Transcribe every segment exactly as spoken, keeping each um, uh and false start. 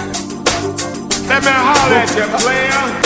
Let me holler at you, player.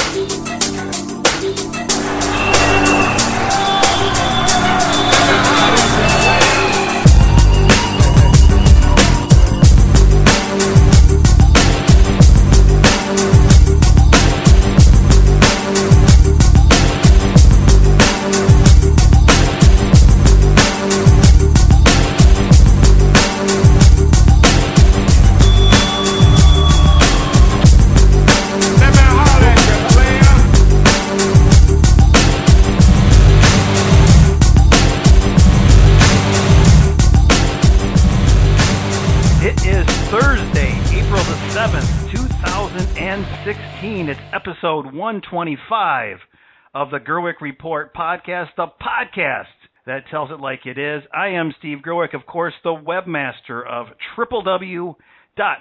twenty sixteen. It's episode one twenty-five of the Gerwick Report podcast, the podcast that tells it like it is. I am Steve Gerwick, of course, the webmaster of w w w dot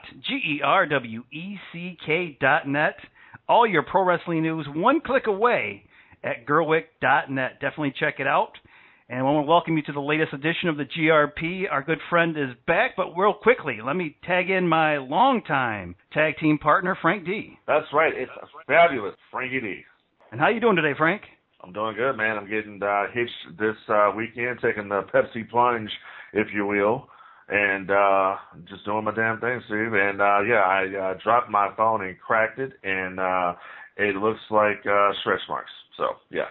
gerweck dot net. All your pro wrestling news one click away at gerwick dot net. Definitely check it out. And I want to welcome you to the latest edition of the G R P. Our good friend is back, but real quickly, let me tag in my longtime tag team partner, Frank D. That's right. It's fabulous, Frankie D. And how you doing today, Frank? I'm doing good, man. I'm getting uh, hitched this uh, weekend, taking the Pepsi plunge, if you will, and uh, just doing my damn thing, Steve. And, uh, yeah, I uh, dropped my phone and cracked it, and uh, it looks like uh, stretch marks. So, yeah.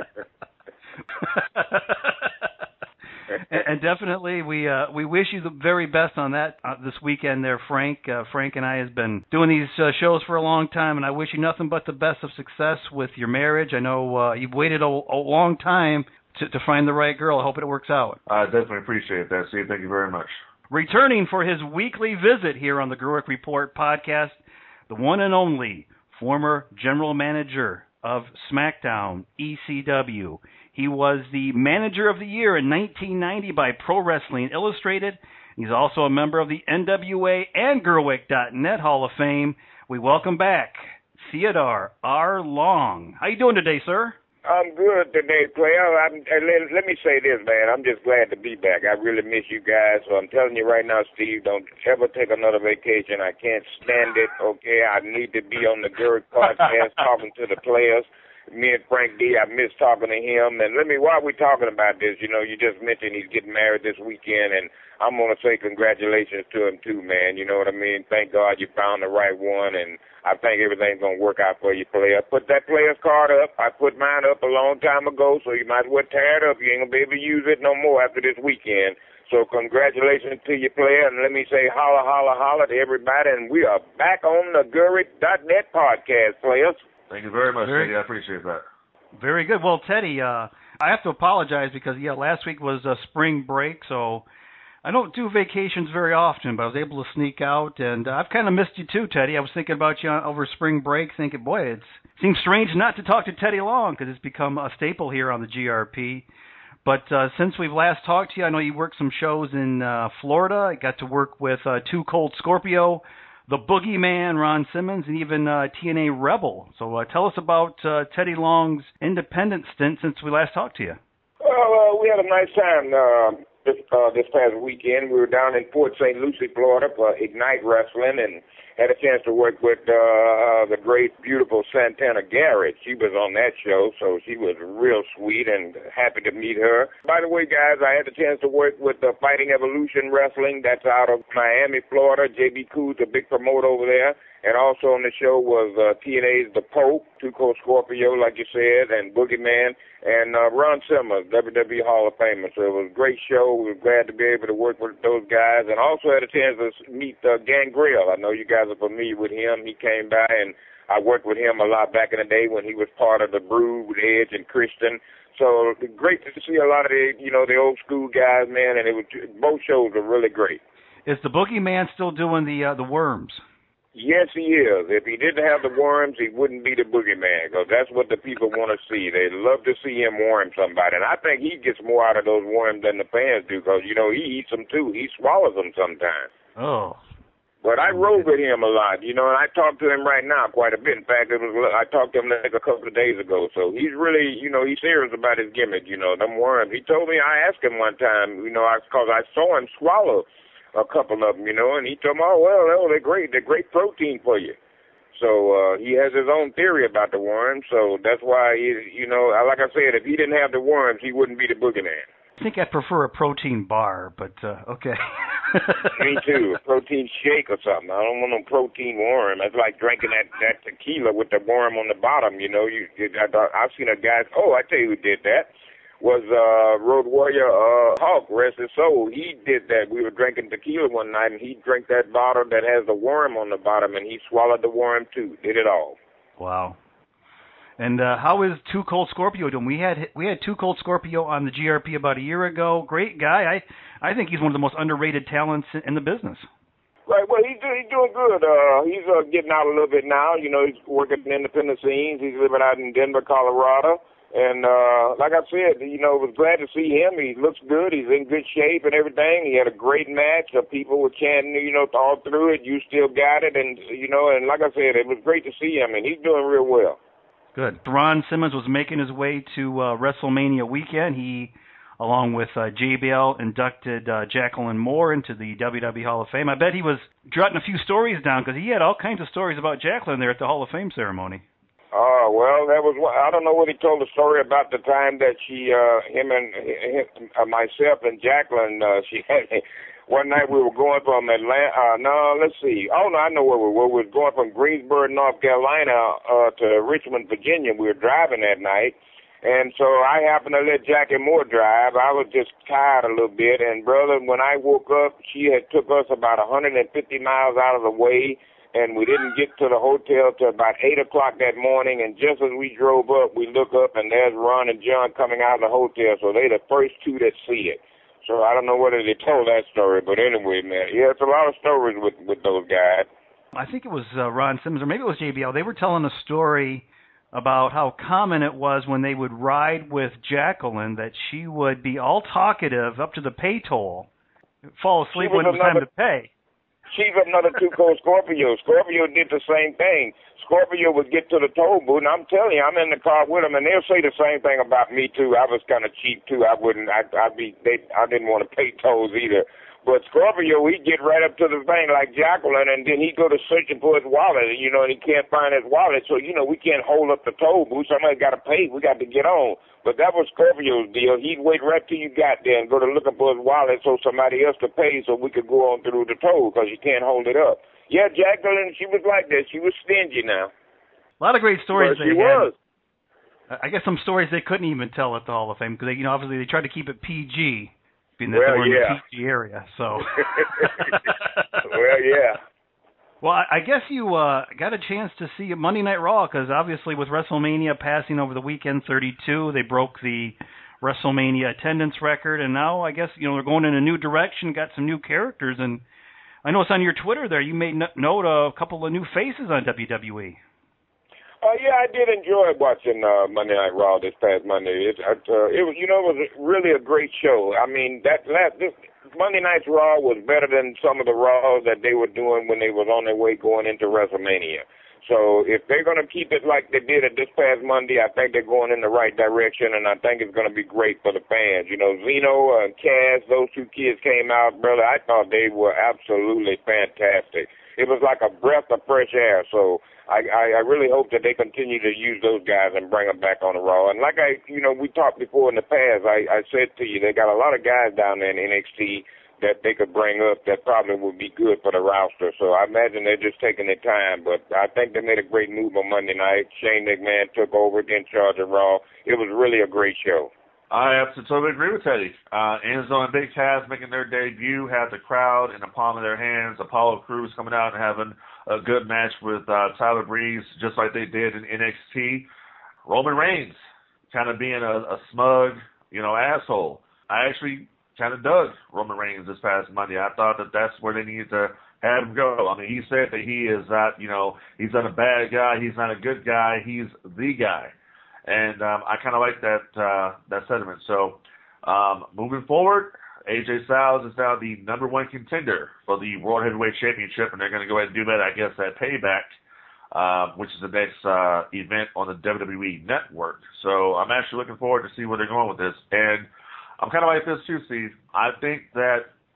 and, and definitely, we uh, we wish you the very best on that uh, this weekend there, Frank. Uh, Frank and I have been doing these uh, shows for a long time, and I wish you nothing but the best of success with your marriage. I know uh, you've waited a, a long time to, to find the right girl. I hope it works out. I definitely appreciate that, Steve. Thank you very much. Returning for his weekly visit here on the Gerwick Report podcast, the one and only former general manager of SmackDown, E C W. He was the Manager of the Year in nineteen ninety by Pro Wrestling Illustrated. He's also a member of the N W A and gerwick dot net Hall of Fame. We welcome back Theodore R. Long. How you doing today, sir? I'm good today, player. I'm, let, let me say this, man. I'm just glad to be back. I really miss you guys. So I'm telling you right now, Steve, don't ever take another vacation. I can't stand it, okay? I need to be on the Gerwick podcast talking to the players. Me and Frank D, I miss talking to him. And let me, while we're talking about this, you know, you just mentioned he's getting married this weekend, and I'm going to say congratulations to him too, man. You know what I mean? Thank God you found the right one, and I think everything's going to work out for you, player. Put that player's card up. I put mine up a long time ago, so you might as well tear it up. You ain't going to be able to use it no more after this weekend. So congratulations to you, player, and let me say holla, holla, holla to everybody, and we are back on the gerwick dot net podcast, players. Thank you very much, very, Teddy. I appreciate that. Very good. Well, Teddy, uh, I have to apologize because, yeah, last week was a spring break, so I don't do vacations very often, but I was able to sneak out, and uh, I've kind of missed you too, Teddy. I was thinking about you over spring break, thinking, boy, it seems strange not to talk to Teddy Long because it's become a staple here on the G R P. But uh, since we've last talked to you, I know you worked some shows in uh, Florida. I got to work with uh, Too Cold Scorpio, the Boogeyman, Ron Simmons, and even uh, T N A Rebel. So uh, tell us about uh, Teddy Long's independent stint since we last talked to you. Well, uh, we had a nice time uh, this, uh, this past weekend. We were down in Port Saint Lucie, Florida for Ignite Wrestling, and had a chance to work with uh, uh, the great, beautiful Santana Garrett. She was on that show, so she was real sweet and happy to meet her. By the way, guys, I had the chance to work with uh, Fighting Evolution Wrestling. That's out of Miami, Florida. J B Coos, the big promoter over there. And also on the show was uh, T N A's The Pope, Too Cold Scorpio, like you said, and Boogeyman, and uh, Ron Simmons, W W E Hall of Famer. So it was a great show. We were glad to be able to work with those guys, and also had a chance to meet uh, Gangrel. I know you guys are familiar with him. He came by, and I worked with him a lot back in the day when he was part of the Brood with Edge and Christian. So great to see a lot of the, you know, the old school guys, man, and it was both shows were really great. Is the Boogeyman still doing the uh, the worms? Yes, he is. If he didn't have the worms, he wouldn't be the Boogeyman, because that's what the people want to see. They love to see him worm somebody. And I think he gets more out of those worms than the fans do, because, you know, he eats them too. He swallows them sometimes. Oh. But I rode with him a lot, you know, and I talk to him right now quite a bit. In fact, it was, I talked to him like a couple of days ago. So he's really, you know, he's serious about his gimmick, you know, them worms. He told me, I asked him one time, you know, because I, I saw him swallow a couple of them, you know, and he told me, oh, well, oh, they're great. They're great protein for you. So uh, he has his own theory about the worms, so that's why, he, you know, like I said, if he didn't have the worms, he wouldn't be the boogeyman. I think I prefer a protein bar, but uh, okay. Me too, a protein shake or something. I don't want no protein worm. It's like drinking that, that tequila with the worm on the bottom, you know. You, you I, I've seen a guy, oh, I tell you who did that. Was uh, Road Warrior uh, Hawk, rest his soul. He did that. We were drinking tequila one night, and he drank that bottle that has the worm on the bottom, and he swallowed the worm, too. Did it all. Wow. And uh, how is Too Cold Scorpio doing? We had we had Too Cold Scorpio on the G R P about a year ago. Great guy. I, I think he's one of the most underrated talents in the business. Right. Well, he's, he's doing good. Uh, he's uh, getting out a little bit now. You know, he's working in independent scenes. He's living out in Denver, Colorado. And uh, like I said, you know, was glad to see him. He looks good. He's in good shape and everything. He had a great match. Uh, people were chanting, you know, all through it. You still got it. And, you know, and like I said, it was great to see him. And he's doing real well. Good. Ron Simmons was making his way to uh, WrestleMania weekend. He, along with uh, J B L, inducted uh, Jacqueline Moore into the W W E Hall of Fame. I bet he was jotting a few stories down because he had all kinds of stories about Jacqueline there at the Hall of Fame ceremony. Oh, well, that was one. I don't know what he told the story about the time that she, uh, him and him, uh, myself and Jacqueline, uh, she had, one night we were going from Atlanta, uh, no, let's see. Oh, no, I know where we were. We were going from Greensboro, North Carolina, uh, to Richmond, Virginia. We were driving that night. And so I happened to let Jackie Moore drive. I was just tired a little bit. And, brother, when I woke up, she had took us about one hundred fifty miles out of the way. And we didn't get to the hotel till about eight o'clock that morning. And just as we drove up, we look up, and there's Ron and John coming out of the hotel. So they're the first two that see it. So I don't know whether they told that story. But anyway, man, yeah, it's a lot of stories with, with those guys. I think it was uh, Ron Simmons, or maybe it was J B L. They were telling a story about how common it was when they would ride with Jacqueline that she would be all talkative up to the pay toll, fall asleep when it was another- time to pay. She's another Too Cold Scorpio. Scorpio did the same thing. Scorpio would get to the toll booth, and I'm telling you, I'm in the car with them, and they'll say the same thing about me too. I was kind of cheap too. I wouldn't. I, I'd be. They, I didn't want to pay tolls either. But Scorpio, he'd get right up to the thing like Jacqueline, and then he'd go to searching for his wallet, you know, and he can't find his wallet. So, you know, we can't hold up the toll booth. Somebody's got to pay. We got to get on. But that was Scorpio's deal. He'd wait right till you got there and go to looking for his wallet so somebody else could pay so we could go on through the toll because you can't hold it up. Yeah, Jacqueline, she was like that. She was stingy now. A lot of great stories well, they she had. was. I guess some stories they couldn't even tell at the Hall of Fame because, you know, obviously they tried to keep it P G. Being that well, they were in yeah. the P G area, so. well, yeah. Well, I guess you uh, got a chance to see Monday Night Raw because obviously with WrestleMania passing over the weekend, thirty-two, they broke the WrestleMania attendance record, and now I guess you know they're going in a new direction, got some new characters, and I know it's on your Twitter there. You made note of a couple of new faces on W W E. Uh, yeah, I did enjoy watching uh, Monday Night Raw this past Monday. It, uh, it was, you know, it was really a great show. I mean, that last this Monday Night's Raw was better than some of the Raws that they were doing when they was on their way going into WrestleMania. So if they're going to keep it like they did it this past Monday, I think they're going in the right direction, and I think it's going to be great for the fans. You know, Zeno and Cass, those two kids came out, brother. I thought they were absolutely fantastic. It was like a breath of fresh air. So I, I, I really hope that they continue to use those guys and bring them back on the Raw. And like I, you know, we talked before in the past, I, I said to you, they got a lot of guys down there in N X T that they could bring up that probably would be good for the roster. So I imagine they're just taking their time. But I think they made a great move on Monday night. Shane McMahon took over in charge of Raw. It was really a great show. I absolutely agree with Teddy. Uh, Enzo and Big Taz making their debut, had the crowd in the palm of their hands. Apollo Crews coming out and having a good match with uh, Tyler Breeze, just like they did in N X T. Roman Reigns kind of being a, a smug, you know, asshole. I actually kind of dug Roman Reigns this past Monday. I thought that that's where they needed to have him go. I mean, he said that he is not, you know, he's not a bad guy. He's not a good guy. He's the guy. And um, I kind of like that uh, that sentiment. So um, moving forward, A J Styles is now the number one contender for the World Heavyweight Championship, and they're going to go ahead and do that, I guess, at Payback, uh, which is the next uh, event on the W W E Network. So I'm actually looking forward to see where they're going with this. And I'm kind of like this too, Steve. I think that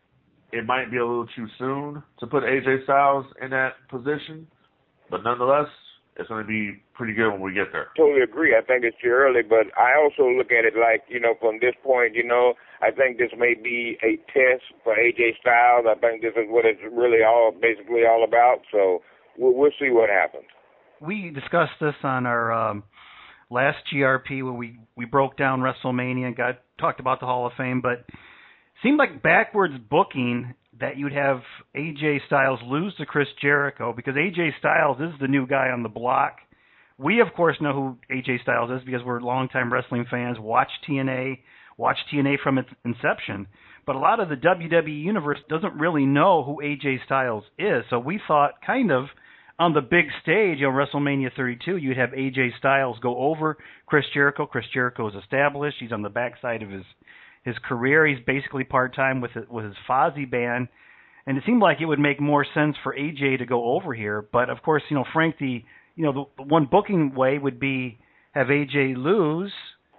it might be a little too soon to put A J Styles in that position, but nonetheless, it's going to be pretty good when we get there. Totally agree. I think it's too early, but I also look at it like, you know, from this point, you know, I think this may be a test for A J Styles. I think this is what it's really all, basically all about. So we'll, we'll see what happens. We discussed this on our um, last G R P where we, we broke down WrestleMania and got talked about the Hall of Fame, but it seemed like backwards booking that you'd have A J Styles lose to Chris Jericho because A J Styles is the new guy on the block. We, of course, know who A J Styles is because we're longtime wrestling fans, watch T N A, watch T N A from its inception. But a lot of the W W E universe doesn't really know who A J Styles is. So we thought kind of on the big stage, you know, WrestleMania thirty-two, you'd have A J Styles go over Chris Jericho. Chris Jericho is established. He's on the backside of his his career. He's basically part-time with with his Fozzy band. And it seemed like it would make more sense for A J to go over here. But, of course, you know, Frank, the you know the, the one booking way would be have A J lose,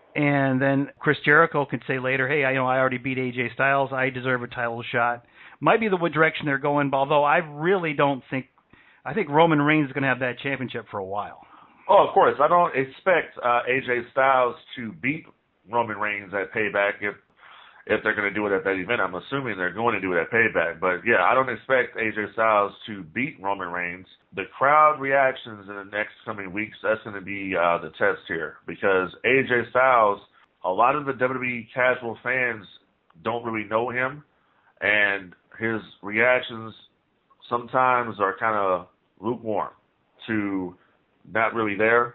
and then Chris Jericho could say later, hey, I you know I already beat A J Styles. I deserve a title shot. Might be the direction they're going, although I really don't think – I think Roman Reigns is going to have that championship for a while. Oh, of course. I don't expect uh, A J Styles to beat Roman Reigns at Payback if if they're going to do it at that event. I'm assuming they're going to do it at Payback. But, yeah, I don't expect A J Styles to beat Roman Reigns. The crowd reactions in the next coming weeks, that's going to be uh, the test here. Because A J Styles, a lot of the W W E casual fans don't really know him. And his reactions sometimes are kind of lukewarm to not really there.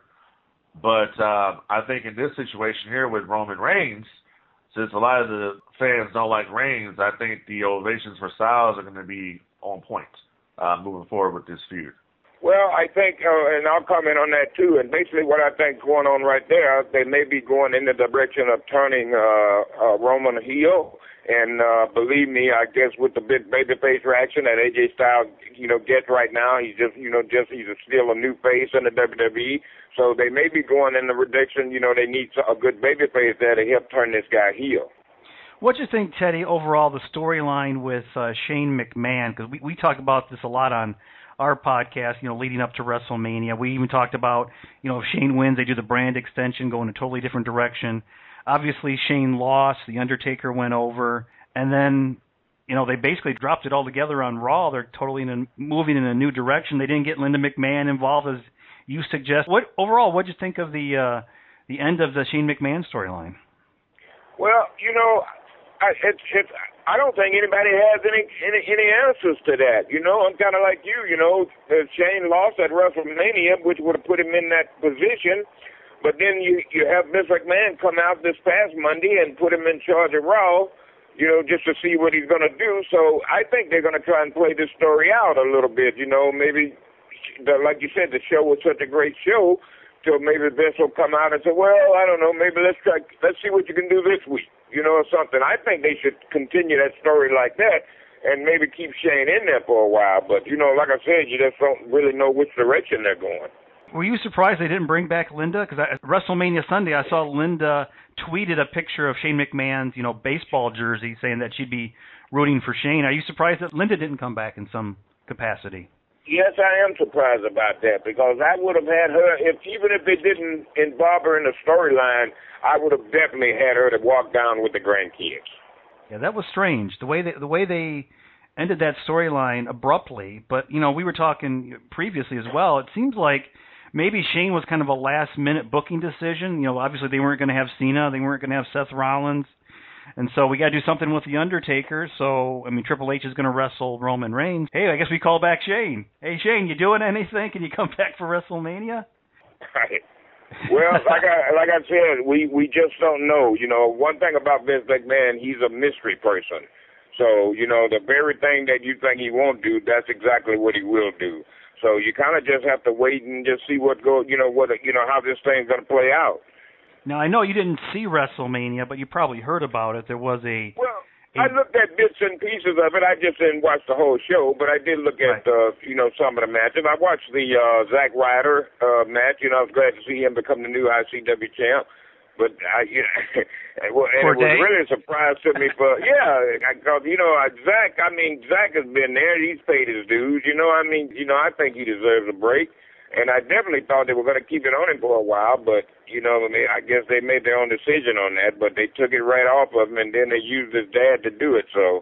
But uh, I think in this situation here with Roman Reigns, since a lot of the fans don't like Reigns, I think the ovations for Styles are going to be on point uh, moving forward with this feud. Well, I think, uh, and I'll comment on that too, and basically what I think going on right there, they may be going in the direction of turning uh, uh, Roman heel. And uh, believe me, I guess with the big babyface reaction that A J Styles, you know, gets right now, he's just, you know, just he's still a new face in the W W E. So they may be going in the direction, you know, they need a good babyface there to help turn this guy heel. What do you think, Teddy, overall, the storyline with uh, Shane McMahon? Because we, we talk about this a lot on our podcast, you know, leading up to WrestleMania. We even talked about, you know, if Shane wins, they do the brand extension, go in a totally different direction. Obviously, Shane lost. The Undertaker went over. And then, you know, they basically dropped it all together on Raw. They're totally in a, moving in a new direction. They didn't get Linda McMahon involved, as you suggest. What overall, what did you think of the uh, the end of the Shane McMahon storyline? Well, you know, I, it's it's. I don't think anybody has any any, any answers to that. You know, I'm kind of like you. You know, Shane lost at WrestleMania, which would have put him in that position. But then you, you have Vince McMahon come out this past Monday and put him in charge of Raw, you know, just to see what he's going to do. So I think they're going to try and play this story out a little bit. You know, maybe, the, like you said, the show was such a great show, so maybe Vince will come out and say, well, I don't know, maybe let's try, let's see what you can do this week, you know, or something. I think they should continue that story like that and maybe keep Shane in there for a while. But, you know, like I said, you just don't really know which direction they're going. Were you surprised they didn't bring back Linda? Because at WrestleMania Sunday, I saw Linda tweeted a picture of Shane McMahon's, you know, baseball jersey saying that she'd be rooting for Shane. Are you surprised that Linda didn't come back in some capacity? Yes, I am surprised about that because I would have had her, if even if they didn't involve her in the storyline, I would have definitely had her to walk down with the grandkids. Yeah, that was strange. The way they, the way they ended that storyline abruptly. But, you know, we were talking previously as well. It seems like maybe Shane was kind of a last-minute booking decision. You know, obviously they weren't going to have Cena. They weren't going to have Seth Rollins. And so we got to do something with The Undertaker. So, I mean, Triple H is going to wrestle Roman Reigns. Hey, I guess we call back Shane. Hey, Shane, you doing anything? Can you come back for WrestleMania? Right. Well, like I like I said, we, we just don't know. You know, one thing about Vince McMahon, he's a mystery person. So, you know, the very thing that you think he won't do, that's exactly what he will do. So you kind of just have to wait and just see what go, you know, what you know how this thing's going to play out. Now I know you didn't see WrestleMania, but you probably heard about it. There was a well, a, I looked at bits and pieces of it. I just didn't watch the whole show, but I did look at right. uh, you know some of the matches. I watched the uh, Zack Ryder uh, match. You know, I was glad to see him become the new I C W champ. But I, you know, well, and For it was day? really a surprise to me. For yeah, because you know, uh, Zach. I mean, Zach has been there. He's paid his dues. You know, I mean, you know, I think he deserves a break. And I definitely thought they were going to keep it on him for a while. But you know, I mean, I guess they made their own decision on that. But they took it right off of him, and then they used his dad to do it. So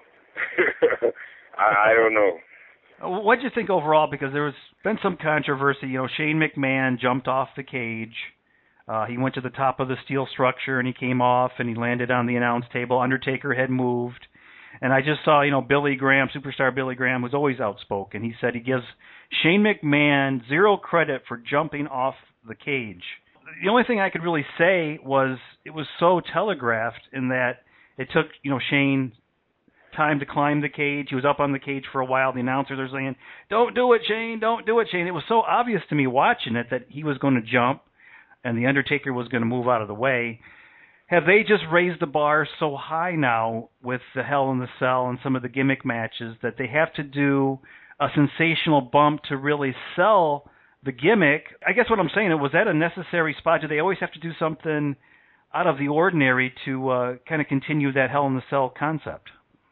I, I don't know. What did you think overall? Because there was been some controversy. You know, Shane McMahon jumped off the cage. Uh, he went to the top of the steel structure, and he came off, and he landed on the announce table. Undertaker had moved. And I just saw, you know, Billy Graham, superstar Billy Graham, was always outspoken. He said he gives Shane McMahon zero credit for jumping off the cage. The only thing I could really say was it was so telegraphed in that it took, you know, Shane time to climb the cage. He was up on the cage for a while. The announcers are saying, "Don't do it, Shane, don't do it, Shane." It was so obvious to me watching it that he was going to jump and the Undertaker was going to move out of the way. Have they just raised the bar so high now with the Hell in the Cell and some of the gimmick matches that they have to do a sensational bump to really sell the gimmick? I guess what I'm saying, was that a necessary spot? Do they always have to do something out of the ordinary to uh, kind of continue that Hell in the Cell concept?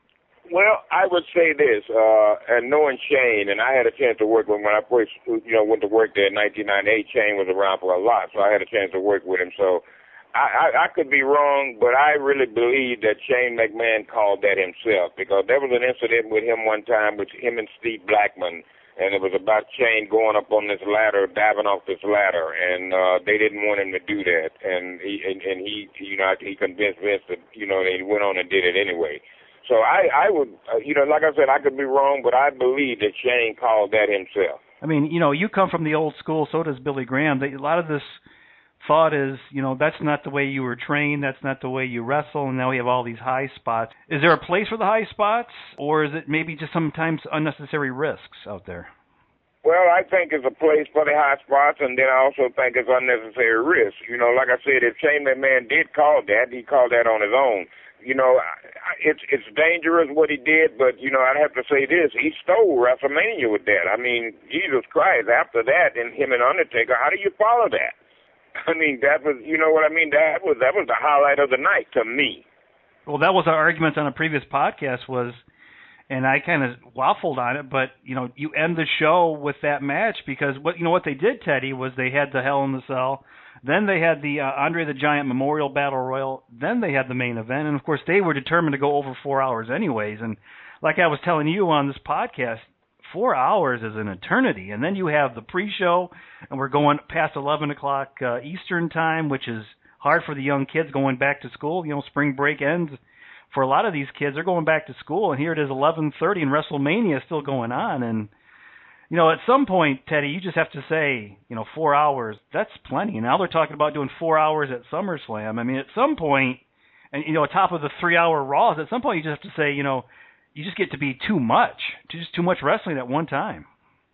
Well, I would say this, uh, and knowing Shane, and I had a chance to work with him when I first, you know, went to work there in nineteen ninety-eight. Shane was around for a lot, so I had a chance to work with him. So I, I, I could be wrong, but I really believe that Shane McMahon called that himself, because there was an incident with him one time with him and Steve Blackman, and it was about Shane going up on this ladder, diving off this ladder, and uh, they didn't want him to do that, and he, and, and he, you know, he convinced Vince that, you know, and he went on and did it anyway. So I, I would, uh, you know, like I said, I could be wrong, but I believe that Shane called that himself. I mean, you know, you come from the old school, so does Billy Graham. They, a lot of this thought is, you know, that's not the way you were trained, that's not the way you wrestle, and now we have all these high spots. Is there a place for the high spots, or is it maybe just sometimes unnecessary risks out there? Well, I think it's a place for the high spots, and then I also think it's unnecessary risk. You know, like I said, if Shane McMahon did call that, he called that on his own. You know, it's it's dangerous what he did, but, you know, I'd have to say this. He stole WrestleMania with that. I mean, Jesus Christ, after that, and him and Undertaker, how do you follow that? I mean, that was, you know what I mean? That was that was the highlight of the night to me. Well, that was our argument on a previous podcast was, and I kind of waffled on it, but, you know, you end the show with that match because, what you know, what they did, Teddy, was they had the Hell in the Cell. Then they had the uh, Andre the Giant Memorial Battle Royal. Then they had the main event. And, of course, they were determined to go over four hours anyways. And like I was telling you on this podcast, four hours is an eternity. And then you have the pre-show, and we're going past eleven o'clock uh, Eastern time, which is hard for the young kids going back to school. You know, spring break ends. For a lot of these kids, they're going back to school, and here it is eleven thirty, and WrestleMania is still going on. And you know, at some point, Teddy, you just have to say, you know, four hours, that's plenty. Now they're talking about doing four hours at SummerSlam. I mean, at some point, and, you know, atop of the three-hour Raws, at some point you just have to say, you know, you just get to be too much, just too much wrestling at one time.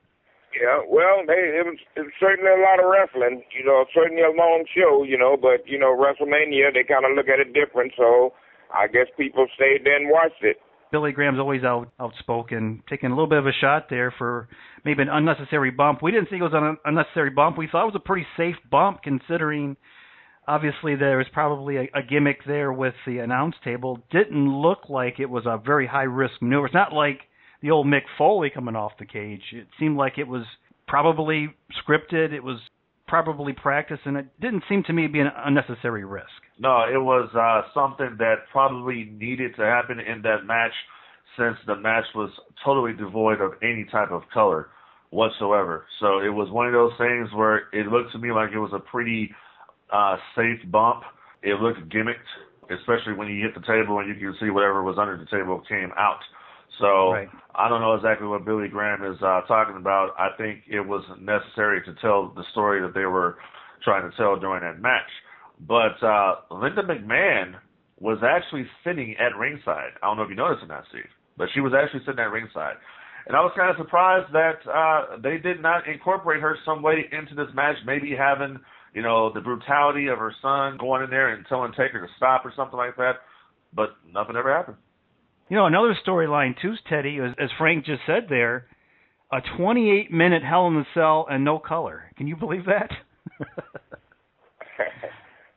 Yeah, well, they, it, was, it was certainly a lot of wrestling, you know, certainly a long show, you know, but, you know, WrestleMania, they kind of look at it different, so I guess people stayed there and watched it. Billy Graham's always out, outspoken, taking a little bit of a shot there for maybe an unnecessary bump. We didn't think it was an unnecessary bump. We thought it was a pretty safe bump considering, obviously, there was probably a, a gimmick there with the announce table. Didn't look like it was a very high-risk maneuver. It's not like the old Mick Foley coming off the cage. It seemed like it was probably scripted. It was probably practiced, and it didn't seem to me to be an unnecessary risk. No, it was uh, something that probably needed to happen in that match since the match was totally devoid of any type of color whatsoever. So it was one of those things where it looked to me like it was a pretty uh, safe bump. It looked gimmicked, especially when you hit the table and you can see whatever was under the table came out. So right. I don't know exactly what Billy Graham is uh, talking about. I think it was necessary to tell the story that they were trying to tell during that match. But uh, Linda McMahon was actually sitting at ringside. I don't know if you noticed or not, Steve, but she was actually sitting at ringside. And I was kind of surprised that uh, they did not incorporate her some way into this match, maybe having, you know, the brutality of her son going in there and telling Taker to stop or something like that. But nothing ever happened. You know, another storyline, too, Teddy, as, as Frank just said there, a twenty-eight minute Hell in the Cell and no color. Can you believe that?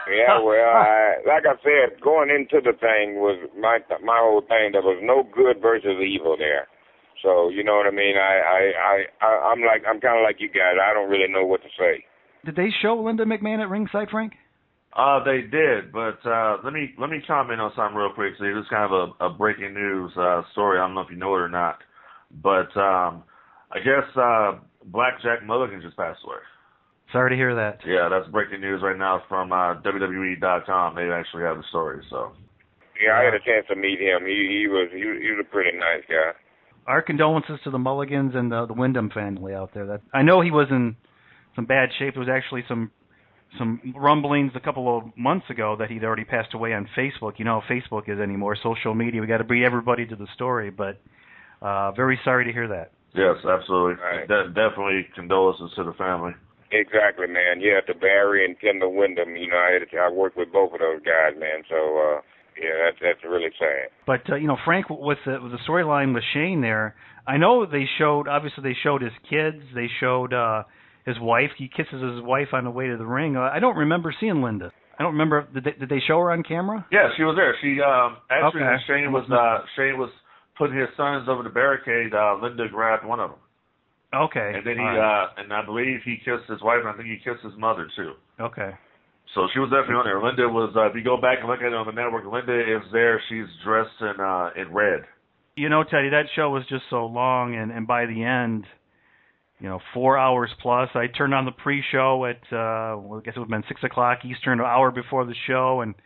Yeah, well, I, like I said, going into the thing was my my whole thing. There was no good versus evil there. So you know what I mean. I I I, I I'm like I'm kind of like you guys. I don't really know what to say. Did they show Linda McMahon at ringside, Frank? Uh, they did, but uh, let me let me comment on something real quick. See, this is kind of a, a breaking news uh, story. I don't know if you know it or not, but um, I guess uh, Blackjack Mulligan just passed away. Sorry to hear that. Yeah, that's breaking news right now from uh, W W E dot com. They actually have the story. So. Yeah, I had a chance to meet him. He he was he, he was a pretty nice guy. Our condolences to the Mulligans and the, the Wyndham family out there. That I know he was in some bad shape. There was actually some. some rumblings a couple of months ago that he'd already passed away on Facebook. You know how Facebook is anymore, social media. We got to bring everybody to the story, but uh, very sorry to hear that. Yes, absolutely. Right. De- definitely condolences to the family. Exactly, man. Yeah, to Barry and Kendall Wyndham. You know, I had, I worked with both of those guys, man. So uh, yeah, that's that's really sad. But uh, you know, Frank, with the, with the storyline with Shane there, I know they showed. Obviously, they showed his kids. They showed. Uh, His wife, he kisses his wife on the way to the ring. Uh, I don't remember seeing Linda. I don't remember. Did they, did they show her on camera? Yeah, she was there. She um, actually, Okay. when Shane was uh, Shane was putting his sons over the barricade. Uh, Linda grabbed one of them. Okay. And then he right. uh, and I believe he kissed his wife, and I think he kissed his mother too. Okay. So she was definitely on there. Linda was. Uh, if you go back and look at it on the network, Linda is there. She's dressed in uh, in red. You know, Teddy, that show was just so long, and and by the end. You know, four hours plus. I turned on the pre-show at, uh, well, I guess it would have been six o'clock Eastern, an hour before the show, and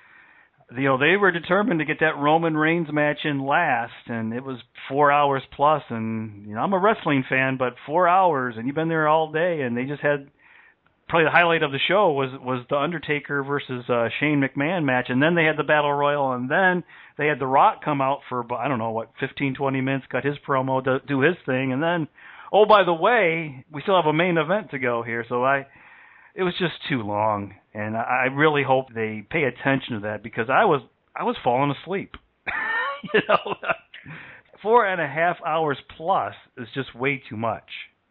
you know they were determined to get that Roman Reigns match in last, and it was four hours plus. And you know, I'm a wrestling fan, but four hours, and you've been there all day, and they just had probably the highlight of the show was was the Undertaker versus uh, Shane McMahon match, and then they had the Battle Royal, and then they had The Rock come out for I don't know what fifteen, twenty minutes, cut his promo, do, do his thing, and then. Oh, by the way, we still have a main event to go here, so I, it was just too long, and I really hope they pay attention to that because I was I was falling asleep. You know, four and a half hours plus is just way too much.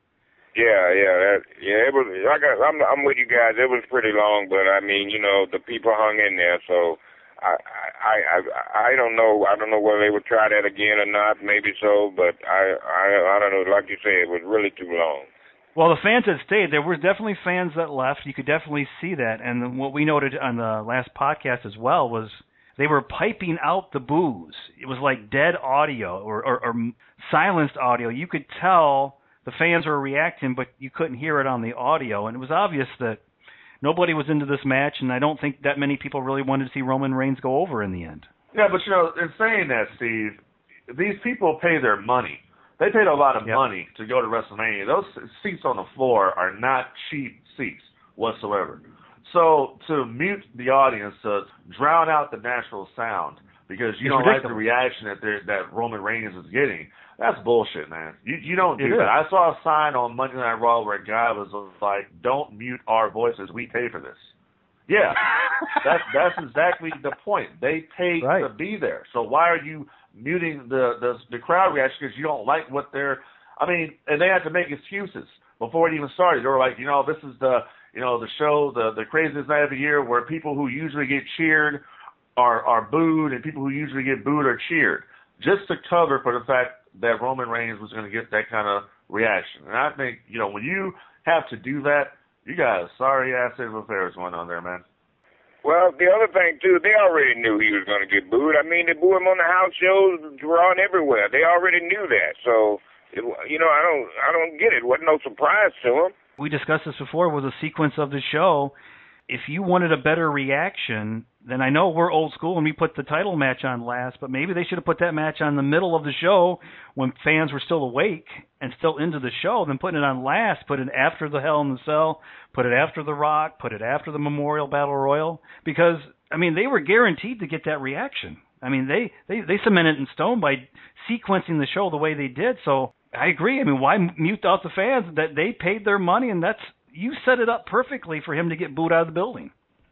Yeah, yeah, that, yeah. It was. I got. I'm, I'm with you guys. It was pretty long, but I mean, you know, the people hung in there, so. I, I I I don't know I don't know whether they would try that again or not. Maybe so, but I I I don't know. Like you say, it was really too long. Well, the fans that stayed, there were definitely fans that left. You could definitely see that, and what we noted on the last podcast as well was they were piping out the boos. It was like dead audio or, or, or silenced audio. You could tell the fans were reacting, but you couldn't hear it on the audio, and it was obvious that. Nobody was into this match, and I don't think that many people really wanted to see Roman Reigns go over in the end. Yeah, but you know, in saying that, Steve, these people pay their money. They paid a lot of yep. money to go to WrestleMania. Those seats on the floor are not cheap seats whatsoever. So to mute the audience, to drown out the natural sound because you it's don't ridiculous. like the reaction that that Roman Reigns is getting, that's bullshit, man. You you don't do it that. Is. I saw a sign on Monday Night Raw where a guy was like, "Don't mute our voices. We pay for this." Yeah, that's that's exactly the point. They pay right. to be there. So why are you muting the, the the crowd reaction because you don't like what they're? I mean, and they had to make excuses before it even started. They were like, you know, this is the you know the show, the the craziest night of the year where people who usually get cheered are are booed and people who usually get booed are cheered, just to cover for the fact that Roman Reigns was going to get that kind of reaction. And I think, you know, when you have to do that, you got a sorry-ass state of affairs going on there, man. Well, the other thing, too, they already knew he was going to get booed. I mean, they boo him on the house shows, Raw and everywhere. They already knew that. So, it, you know, I don't I don't get it. It wasn't no surprise to him. We discussed this before with a sequence of the show. If you wanted a better reaction, then I know we're old school and we put the title match on last, but maybe they should have put that match on the middle of the show when fans were still awake and still into the show, then putting it on last, put it after the Hell in the Cell, put it after The Rock, put it after the Memorial Battle Royal, because, I mean, they were guaranteed to get that reaction. I mean, they, they, they cemented it in stone by sequencing the show the way they did, so I agree. I mean, why mute out the fans? That they paid their money, and that's you set it up perfectly for him to get booed out of the building.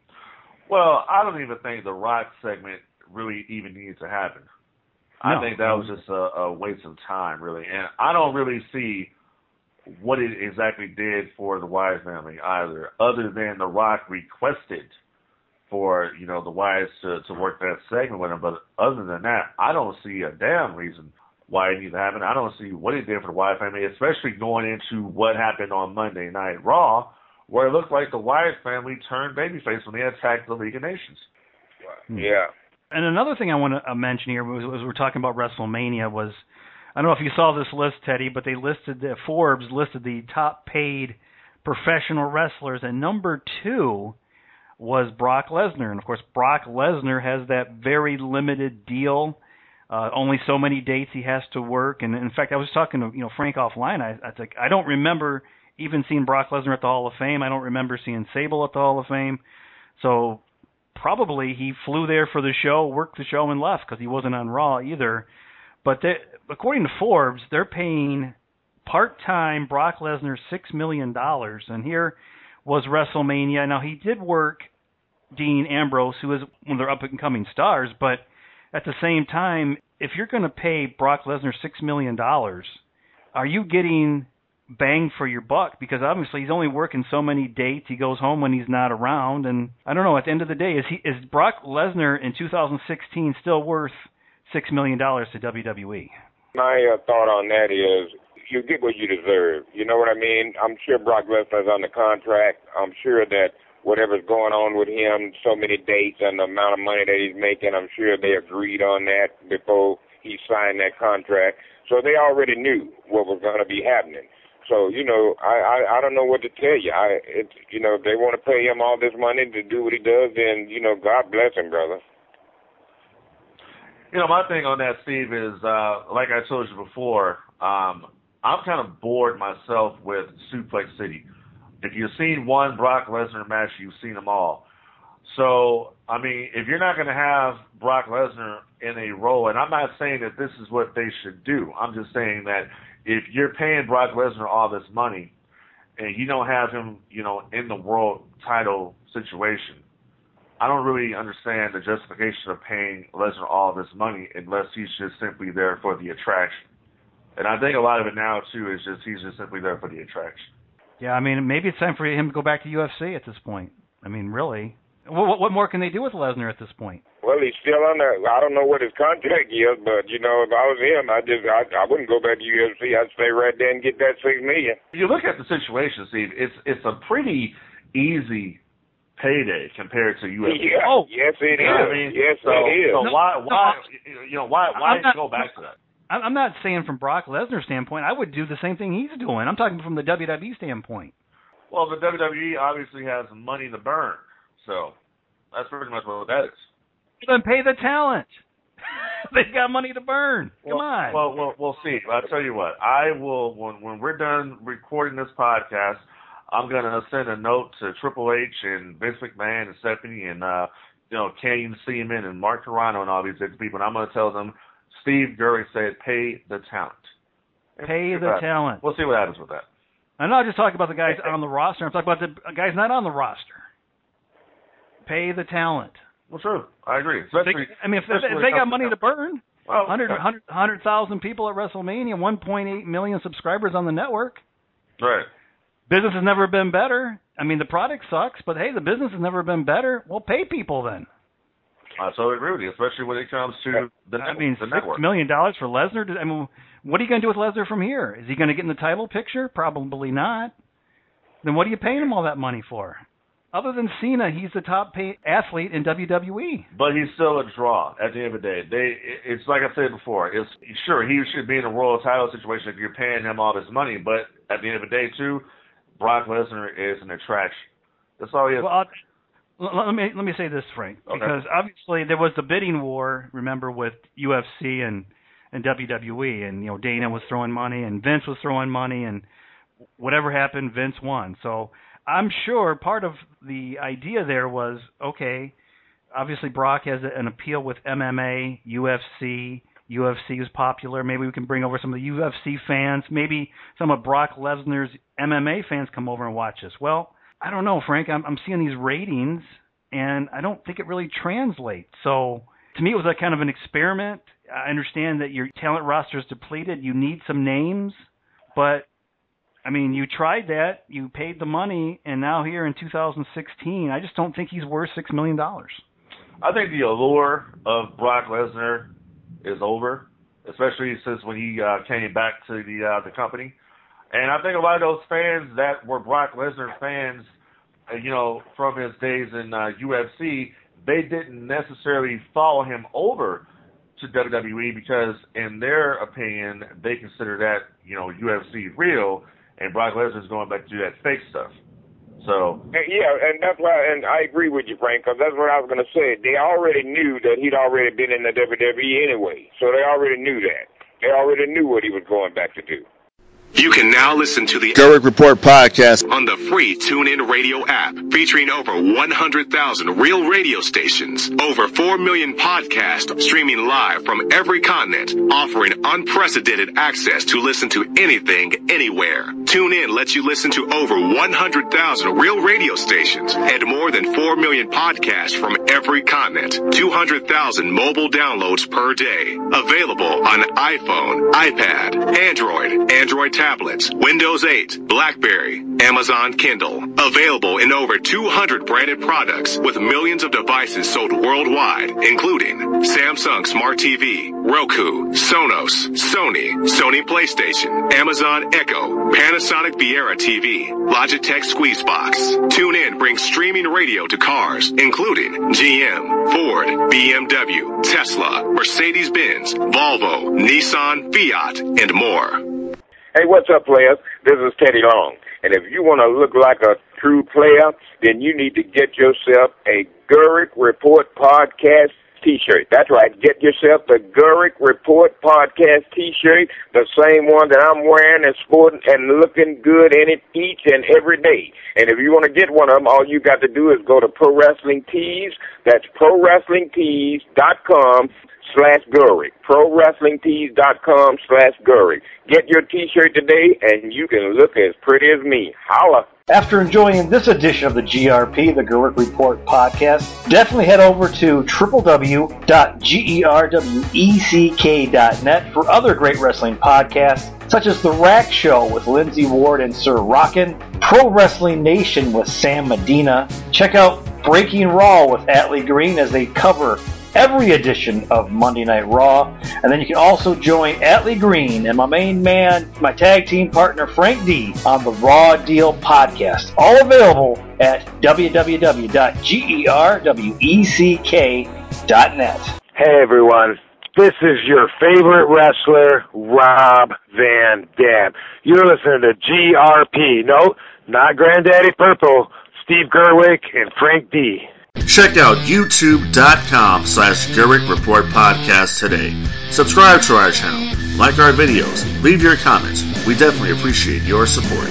Well, I don't even think the Rock segment really even needed to happen. No. I think that was just a, a waste of time, really. And I don't really see what it exactly did for the Wyatt family either, other than the Rock requested for, you know, the Wyatts to, to work that segment with him. But other than that, I don't see a damn reason why it needs to happen. I don't see what he did for the Wyatt family, especially going into what happened on Monday Night Raw, where it looked like the Wyatt family turned babyface when they attacked the League of Nations. Yeah. And another thing I want to mention here was, was we're talking about WrestleMania was, I don't know if you saw this list, Teddy, but they listed, the Forbes listed the top paid professional wrestlers, and number two was Brock Lesnar. And, of course, Brock Lesnar has that very limited deal, uh, only so many dates he has to work. And, in fact, I was talking to you know Frank offline. I, I, like, I don't remember even seeing Brock Lesnar at the Hall of Fame. I don't remember seeing Sable at the Hall of Fame. So probably he flew there for the show, worked the show, and left because he wasn't on Raw either. But they, according to Forbes, they're paying part-time Brock Lesnar six million dollars. And here was WrestleMania. Now, he did work Dean Ambrose, who is one of their up-and-coming stars, but at the same time, if you're going to pay Brock Lesnar six million dollars, are you getting bang for your buck? Because obviously he's only working so many dates. He goes home when he's not around, and I don't know, at the end of the day, is he is Brock Lesnar in two thousand sixteen still worth six million dollars to W W E? My uh, thought on that is you get what you deserve. You know what I mean? I'm sure Brock Lesnar's on the contract. I'm sure that whatever's going on with him, so many dates and the amount of money that he's making, I'm sure they agreed on that before he signed that contract. So they already knew what was going to be happening. So, you know, I, I, I don't know what to tell you. I, it, you know, if they want to pay him all this money to do what he does, then, you know, God bless him, brother. You know, my thing on that, Steve, is, uh, like I told you before, um, I'm kind of bored myself with Suplex City. If you've seen one Brock Lesnar match, you've seen them all. So, I mean, if you're not going to have Brock Lesnar in a role, and I'm not saying that this is what they should do. I'm just saying that if you're paying Brock Lesnar all this money and you don't have him, you know, in the world title situation, I don't really understand the justification of paying Lesnar all this money unless he's just simply there for the attraction. And I think a lot of it now, too, is just he's just simply there for the attraction. Yeah, I mean, maybe it's time for him to go back to U F C at this point. I mean, really. What, what more can they do with Lesnar at this point? Well, he's still on the, I don't know what his contract is, but, you know, if I was him, I just, I, I wouldn't go back to U F C. I'd stay right there and get that six million. You look at the situation, Steve, it's, it's a pretty easy payday compared to U F C. Yeah, oh, yes, it you is. know I mean? Yes, so, it is. So no, why, why, no, you know, why, why not, go back to that? I'm not saying from Brock Lesnar's standpoint. I would do the same thing he's doing. I'm talking from the W W E standpoint. Well, the W W E obviously has money to burn, so that's pretty much what that is. Then pay the talent. They've got money to burn. Come well, on. Well, well, we'll see. I'll tell you what. I will when when we're done recording this podcast, I'm gonna send a note to Triple H and Vince McMahon and Stephanie and uh, you know Kane Seaman and Mark Carrano and all these different people, and I'm gonna tell them Steve Gurley said pay the talent. Pay the talent. We'll see what happens with that. I'm not just talking about the guys on the roster. I'm talking about the guys not on the roster. Pay the talent. Well, true. I agree. Especially, they, I mean, if, if they got money to burn, well, one hundred thousand people at WrestleMania, one point eight million subscribers on the network. Right. Business has never been better. I mean, the product sucks, but hey, the business has never been better. Well, pay people then. I totally agree with you, especially when it comes to the, I mean, the six network. million dollars for Lesnar. I mean, what are you going to do with Lesnar from here? Is he going to get in the title picture? Probably not. Then what are you paying him all that money for? Other than Cena, he's the top paid athlete in W W E. But he's still a draw at the end of the day. They, it's like I said before. It's sure he should be in a world title situation if you're paying him all this money. But at the end of the day, too, Brock Lesnar is an attraction. That's all he is. Well, I'll, let me let me say this, Frank, okay. because obviously there was the bidding war. Remember with U F C and and W W E, and you know Dana was throwing money and Vince was throwing money, and whatever happened, Vince won. So I'm sure part of the idea there was, okay, obviously Brock has an appeal with M M A, U F C. U F C is popular. Maybe we can bring over some of the U F C fans. Maybe some of Brock Lesnar's M M A fans come over and watch us. Well, I don't know, Frank. I'm, I'm seeing these ratings, and I don't think it really translates. So to me, it was a kind of an experiment. I understand that your talent roster is depleted. You need some names, but I mean, you tried that, you paid the money, and now here in two thousand sixteen, I just don't think he's worth six million dollars. I think the allure of Brock Lesnar is over, especially since when he uh, came back to the uh, the company. And I think a lot of those fans that were Brock Lesnar fans, uh, you know, from his days in uh, U F C, they didn't necessarily follow him over to W W E because, in their opinion, they consider that, you know, U F C real, and Brock Lesnar's going back to do that fake stuff. So yeah, and that's why, and I agree with you, Frank, because that's what I was going to say. They already knew that he'd already been in the W W E anyway, so they already knew that. They already knew what he was going back to do. You can now listen to the Gerwick Report podcast on the free TuneIn Radio app, featuring over one hundred thousand real radio stations, over four million podcasts streaming live from every continent, offering unprecedented access to listen to anything, anywhere. TuneIn lets you listen to over one hundred thousand real radio stations and more than four million podcasts from every continent, two hundred thousand mobile downloads per day. Available on iPhone, iPad, Android, Android tablets, Windows eight, BlackBerry, Amazon Kindle. Available in over two hundred branded products with millions of devices sold worldwide, including Samsung Smart T V, Roku, Sonos, Sony, Sony PlayStation, Amazon Echo, Panasonic Viera T V, Logitech Squeezebox. TuneIn brings streaming radio to cars, including G M, Ford, B M W, Tesla, Mercedes-Benz, Volvo, Nissan, Fiat, and more. Hey, what's up, players? This is Teddy Long. And if you want to look like a true player, then you need to get yourself a Gerwick Report Podcast T-shirt. That's right. Get yourself the Gerwick Report Podcast T-shirt, the same one that I'm wearing and sporting and looking good in it each and every day. And if you want to get one of them, all you got to do is go to Pro Wrestling Tees. That's pro wrestling tees dot com slash Gerwick. pro wrestling tees dot com slash Gerwick. Get your T-shirt today, and you can look as pretty as me. Holla. After enjoying this edition of the G R P, the Gerwick Report podcast, definitely head over to w w w dot gerweck dot net for other great wrestling podcasts, such as The Rack Show with Lindsey Ward and Sir Rockin', Pro Wrestling Nation with Sam Medina. Check out Breaking Raw with Atlee Green as they cover every edition of Monday Night Raw. And then you can also join Atlee Green and my main man, my tag team partner Frank D, on the Raw Deal podcast. All available at w w w dot gerweck dot net. Hey everyone, this is your favorite wrestler, Rob Van Dam. You're listening to G R P. No, not Granddaddy Purple, Steve Gerwick and Frank D. Check out youtube.com slash Gerwick Report Podcast today. Subscribe to our channel, like our videos, leave your comments. We definitely appreciate your support.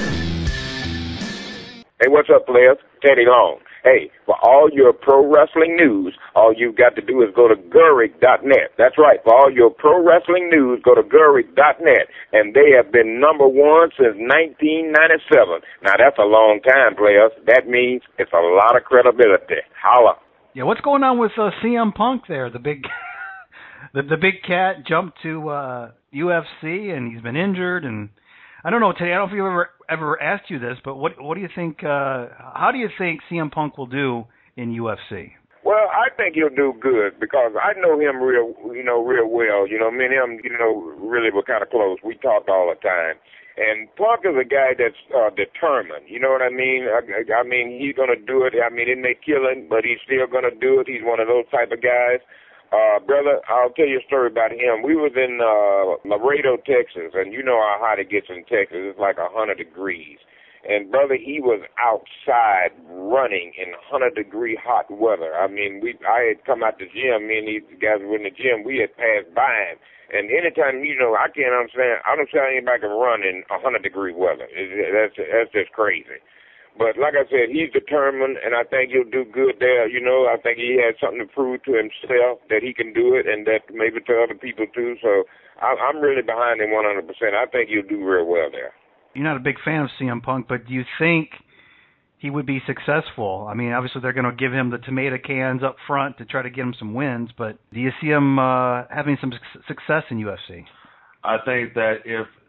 Hey, what's up, players? Teddy Long. Hey, for all your pro wrestling news, all you've got to do is go to gerwick dot net. That's right. For all your pro wrestling news, go to gerwick dot net. And they have been number one since nineteen ninety-seven. Now, that's a long time, players. That means it's a lot of credibility. Holla. Yeah, what's going on with uh, C M Punk there? The big the, the big cat jumped to uh, U F C, and he's been injured, and I don't know, Teddy, I don't know if you've ever ever asked you this, but what what do you think, uh, how do you think C M Punk will do in U F C? Well, I think he'll do good because I know him real, you know, real well. You know, me and him, you know, really were kind of close. We talked all the time. And Punk is a guy that's uh, determined. You know what I mean? I, I mean, he's going to do it. I mean, it may kill him, but he's still going to do it. He's one of those type of guys. Uh, brother, I'll tell you a story about him. We was in uh, Laredo, Texas, and you know how hot it gets in Texas. It's like one hundred degrees. And, brother, he was outside running in one hundred degree hot weather. I mean, we I had come out the gym. Me and these guys were in the gym. We had passed by him. And anytime, you know, I can't understand. I don't see how anybody can run in one hundred degree weather. It, that's, that's just crazy. But like I said, he's determined, and I think he'll do good there. You know, I think he has something to prove to himself that he can do it, and that maybe to other people too. So I, I'm really behind him one hundred percent. I think he'll do real well there. You're not a big fan of C M Punk, but do you think he would be successful? I mean, obviously they're going to give him the tomato cans up front to try to get him some wins, but do you see him uh, having some success in U F C? I think that if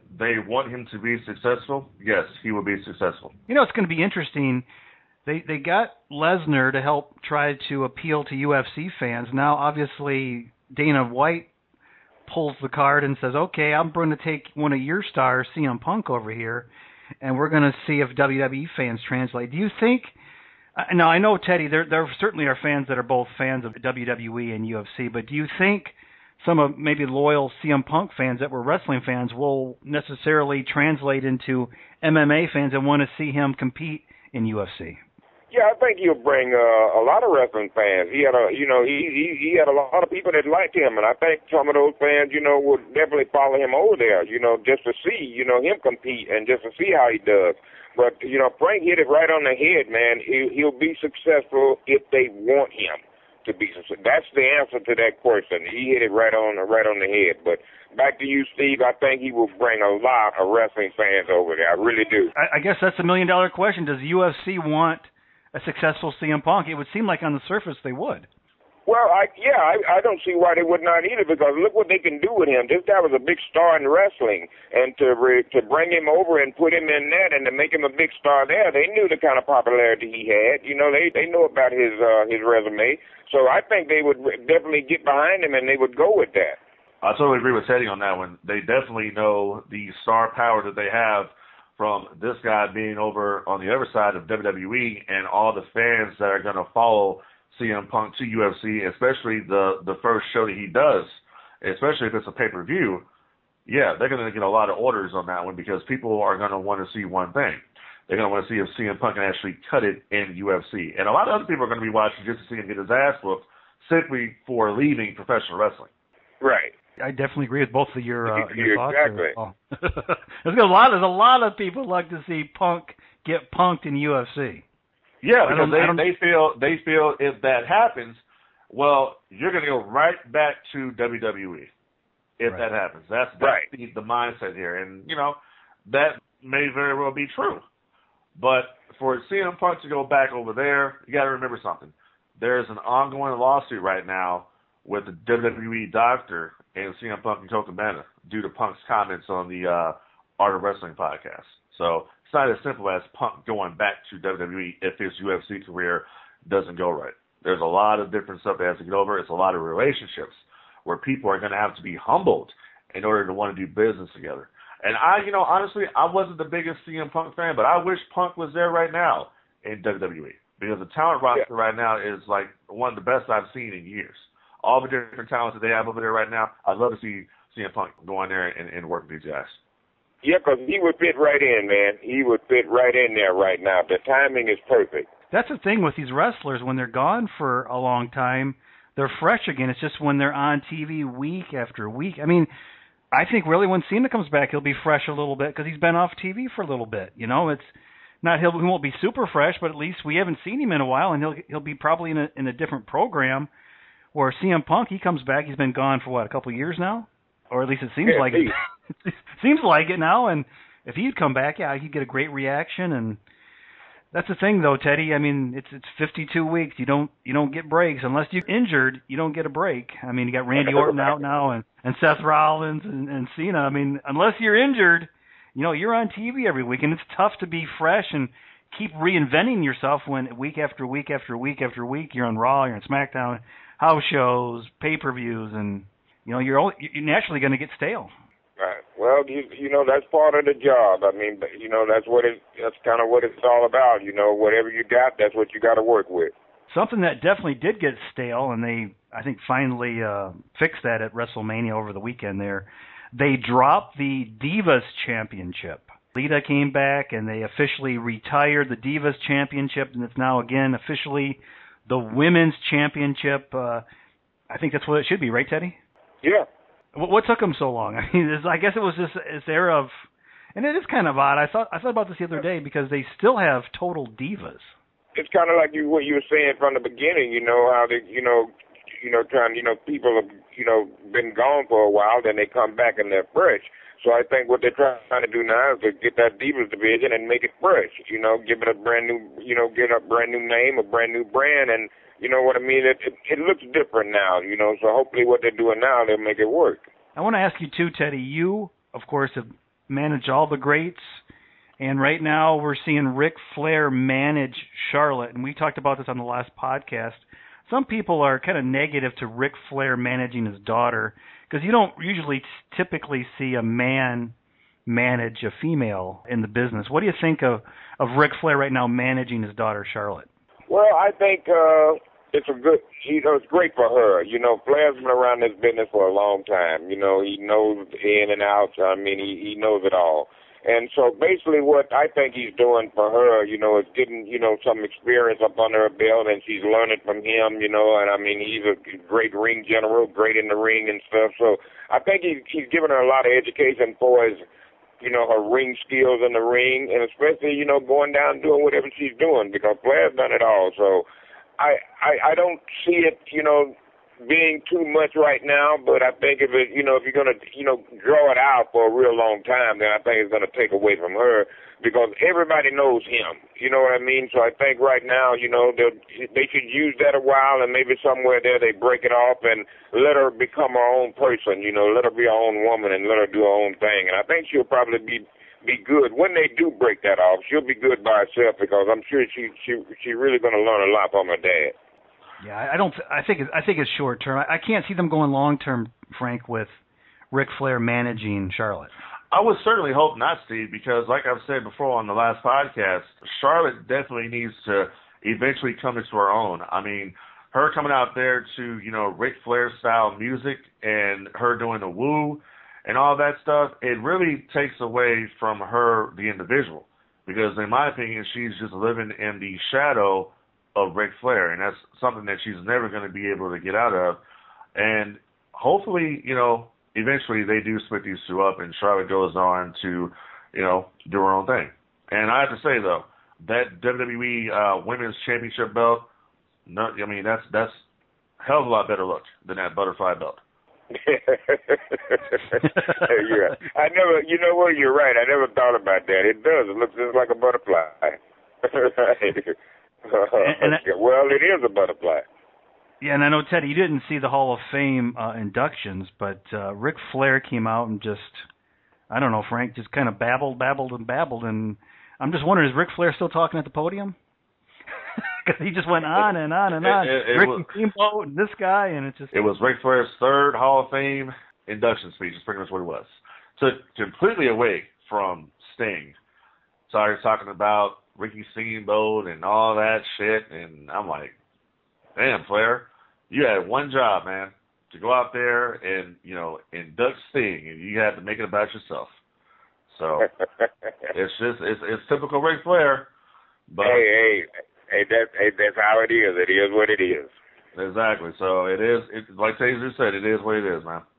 they want him to be successful, yes, he will be successful. You know, it's going to be interesting. They they got Lesnar to help try to appeal to U F C fans. Now, obviously, Dana White pulls the card and says, okay, I'm going to take one of your stars, C M Punk, over here, and we're going to see if W W E fans translate. Do you think, uh, now I know, Teddy, there, there certainly are fans that are both fans of W W E and U F C, but do you think some of maybe loyal C M Punk fans that were wrestling fans will necessarily translate into M M A fans and want to see him compete in U F C? Yeah, I think he'll bring uh, a lot of wrestling fans. He had a, you know, he, he he had a lot of people that liked him, and I think some of those fans, you know, would definitely follow him over there, you know, just to see, you know, him compete and just to see how he does. But you know, Frank hit it right on the head, man. He, he'll be successful if they want him to be successful. That's the answer to that question. He hit it right on right on the head. But back to you, Steve. I think he will bring a lot of wrestling fans over there. I really do. I, I guess that's a million dollar question. Does U F C want a successful C M Punk? It would seem like on the surface they would. Well, I, yeah, I, I don't see why they would not either, because look what they can do with him. This guy was a big star in wrestling, and to re, to bring him over and put him in that and to make him a big star there, they knew the kind of popularity he had. You know, they they know about his uh, his resume, so I think they would definitely get behind him and they would go with that. I totally agree with Teddy on that one. They definitely know the star power that they have from this guy being over on the other side of W W E and all the fans that are going to follow C M Punk to U F C, especially the, the first show that he does, especially if it's a pay-per-view. Yeah, they're going to get a lot of orders on that one because people are going to want to see one thing. They're going to want to see if C M Punk can actually cut it in U F C. And a lot of other people are going to be watching just to see him get his ass whooped simply for leaving professional wrestling. Right. I definitely agree with both of your, uh, your thoughts. Exactly. Oh. there's a lot. There's a lot of people like to see Punk get punked in U F C. Yeah, because they they feel they feel if that happens, well, you're going to go right back to W W E if right. that happens. That's, that's right. the, the mindset here, and you know that may very well be true. But for C M Punk to go back over there, you got to remember something. There's an ongoing lawsuit right now with the W W E doctor and C M Punk and Colt Cabana due to Punk's comments on the uh, Art of Wrestling podcast. So it's not as simple as Punk going back to W W E if his U F C career doesn't go right. There's a lot of different stuff that has to get over. It's a lot of relationships where people are going to have to be humbled in order to want to do business together. And I, you know, honestly, I wasn't the biggest C M Punk fan, but I wish Punk was there right now in W W E because the talent roster yeah. right now is like one of the best I've seen in years. All the different talents that they have over there right now, I'd love to see C M Punk go in there and, and work with these guys. Yeah, because he would fit right in, man. He would fit right in there right now. The timing is perfect. That's the thing with these wrestlers. When they're gone for a long time, they're fresh again. It's just when they're on T V week after week. I mean, I think really when Cena comes back, he'll be fresh a little bit because he's been off T V for a little bit. You know, it's not he'll, he won't be super fresh, but at least we haven't seen him in a while, and he'll he'll be probably in a in a different program. Where C M Punk, he comes back, he's been gone for what, a couple of years now, or at least it seems yeah, like it. it seems like it now. And if he'd come back, yeah, he'd get a great reaction. And that's the thing, though, Teddy. I mean, it's it's fifty-two weeks. You don't you don't get breaks unless you're injured. You don't get a break. I mean, you got Randy Orton out now, and, and Seth Rollins and, and Cena. I mean, unless you're injured, you know, you're on T V every week, and it's tough to be fresh and keep reinventing yourself when week after week after week after week you're on Raw, you're on SmackDown, house shows, pay-per-views, and you know you're only, you're naturally going to get stale. Right. Well, you you know that's part of the job. I mean, you know that's what it that's kind of what it's all about. You know, whatever you got, that's what you got to work with. Something that definitely did get stale, and they I think finally uh, fixed that at WrestleMania over the weekend. There, they dropped the Divas Championship. Lita came back, and they officially retired the Divas Championship, and it's now again officially the Women's Championship. Uh, I think that's what it should be, right, Teddy? Yeah. What, what took them so long? I mean, I guess it was this, this era of, and it is kind of odd. I thought I thought about this the other day because they still have total divas. It's kind of like you what you were saying from the beginning. You know how they, you know, you know, trying, you know, people have, you know, been gone for a while, then they come back and they're fresh. So I think what they're trying to do now is to get that Divas division and make it fresh. You know, give it a brand new, you know, get a brand new name, a brand new brand, and you know what I mean. It it, it looks different now. You know, so hopefully what they're doing now, they'll make it work. I want to ask you too, Teddy. You, of course, have manage all the greats. And right now we're seeing Ric Flair manage Charlotte. And we talked about this on the last podcast. Some people are kind of negative to Ric Flair managing his daughter because you don't usually typically see a man manage a female in the business. What do you think of, of Ric Flair right now managing his daughter Charlotte? Well, I think uh, it's a good, you know, it's great for her. You know, Flair's been around this business for a long time. You know, he knows in and out. I mean, he, he knows it all. And so basically what I think he's doing for her, you know, is getting, you know, some experience up under her belt, and she's learning from him, you know, and I mean, he's a great ring general, great in the ring and stuff. So I think he's, he's given her a lot of education for his, you know, her ring skills in the ring, and especially, you know, going down and doing whatever she's doing, because Flair's done it all. So I, I, I don't see it, you know, being too much right now, but I think if it, you know, if you're going to, you know, draw it out for a real long time, then I think it's going to take away from her, because everybody knows him. You know what I mean? So I think right now, you know, they should use that a while, and maybe somewhere there they break it off and let her become her own person, you know, let her be her own woman and let her do her own thing. And I think she'll probably be be good. When they do break that off, she'll be good by herself, because I'm sure she she she's really going to learn a lot from her dad. Yeah, I don't. I think it's, I think it's short term. I can't see them going long term, Frank, with Ric Flair managing Charlotte. I would certainly hope not, Steve, because like I've said before on the last podcast, Charlotte definitely needs to eventually come into her own. I mean, her coming out there to, you know, Ric Flair style music and her doing the woo and all that stuff, it really takes away from her, the individual, because in my opinion, she's just living in the shadow of Ric Flair, and that's something that she's never going to be able to get out of. And hopefully, you know, eventually they do split these two up, and Charlotte goes on to, you know, do her own thing. And I have to say, though, that W W E uh, Women's Championship belt, no, I mean, that's that's a hell of a lot better look than that butterfly belt. Yeah, I never, you know what, you're right. I never thought about that. It does. It looks just like a butterfly. and, and I, well, it is a butterfly. Yeah, and I know, Teddy, you didn't see the Hall of Fame uh, inductions, but uh, Ric Flair came out and just, I don't know, Frank, just kind of babbled, babbled, and babbled, and I'm just wondering, is Ric Flair still talking at the podium? Because he just went on and on and on. It, it, it Rick was, Steamboat and this guy, and it just... It was Ric Flair's third Hall of Fame induction speech. That's pretty much what it was. Took completely away from Sting. Started talking about Ricky Steamboat and all that shit, and I'm like, damn, Flair, you had one job, man, to go out there and, you know, induct Sting, and you had to make it about yourself. So it's just, it's, it's typical Ric Flair. But hey, hey, hey, that, hey, that's how it is. It is what it is. Exactly. So it is, it, like Taser said, it is what it is, man.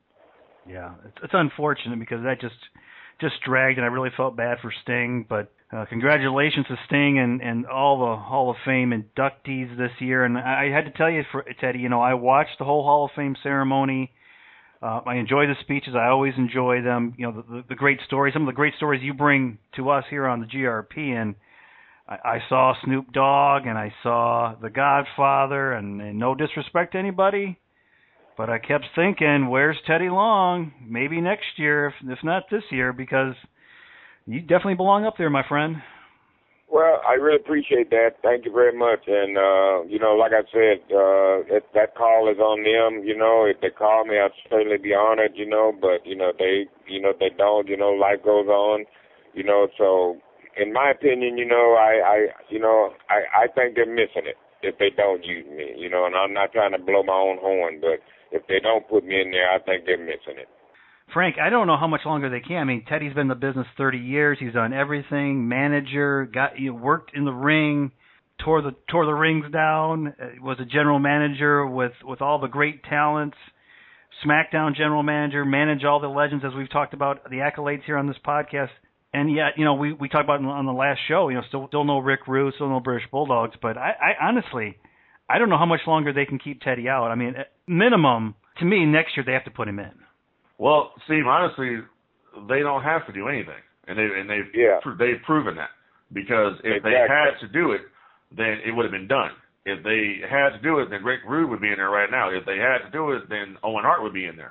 Yeah, it's, it's unfortunate because that just just dragged, and I really felt bad for Sting. But uh, congratulations to Sting and, and all the Hall of Fame inductees this year. And I had to tell you, for, Teddy, you know, I watched the whole Hall of Fame ceremony. Uh, I enjoy the speeches. I always enjoy them. You know, the, the, the great stories, some of the great stories you bring to us here on the G R P. And I, I saw Snoop Dogg, and I saw The Godfather, and, and no disrespect to anybody, but I kept thinking, where's Teddy Long? Maybe next year, if, if not this year, because you definitely belong up there, my friend. Well, I really appreciate that. Thank you very much. And, uh, you know, like I said, uh, it, that call is on them. You know, if they call me, I'd certainly be honored, you know, but, you know, they, you know, they don't, you know, life goes on, you know, so in my opinion, you know, I, I you know, I, I think they're missing it if they don't use me, you know, and I'm not trying to blow my own horn, but if they don't put me in there, I think they're missing it. Frank, I don't know how much longer they can. I mean, Teddy's been in the business thirty years. He's done everything. Manager, got you know, worked in the ring, tore the tore the rings down. Was a general manager with, with all the great talents. SmackDown general manager, managed all the legends, as we've talked about the accolades here on this podcast. And yet, you know, we we talked about on the last show. You know, still still no Rick Rude, still no British Bulldogs. But I, I honestly, I don't know how much longer they can keep Teddy out. I mean, at minimum, to me, next year they have to put him in. Well, Steve, honestly, they don't have to do anything, and they and they've yeah. they've proven that, because if exactly. they had to do it, then it would have been done. If they had to do it, then Rick Rude would be in there right now. If they had to do it, then Owen Hart would be in there.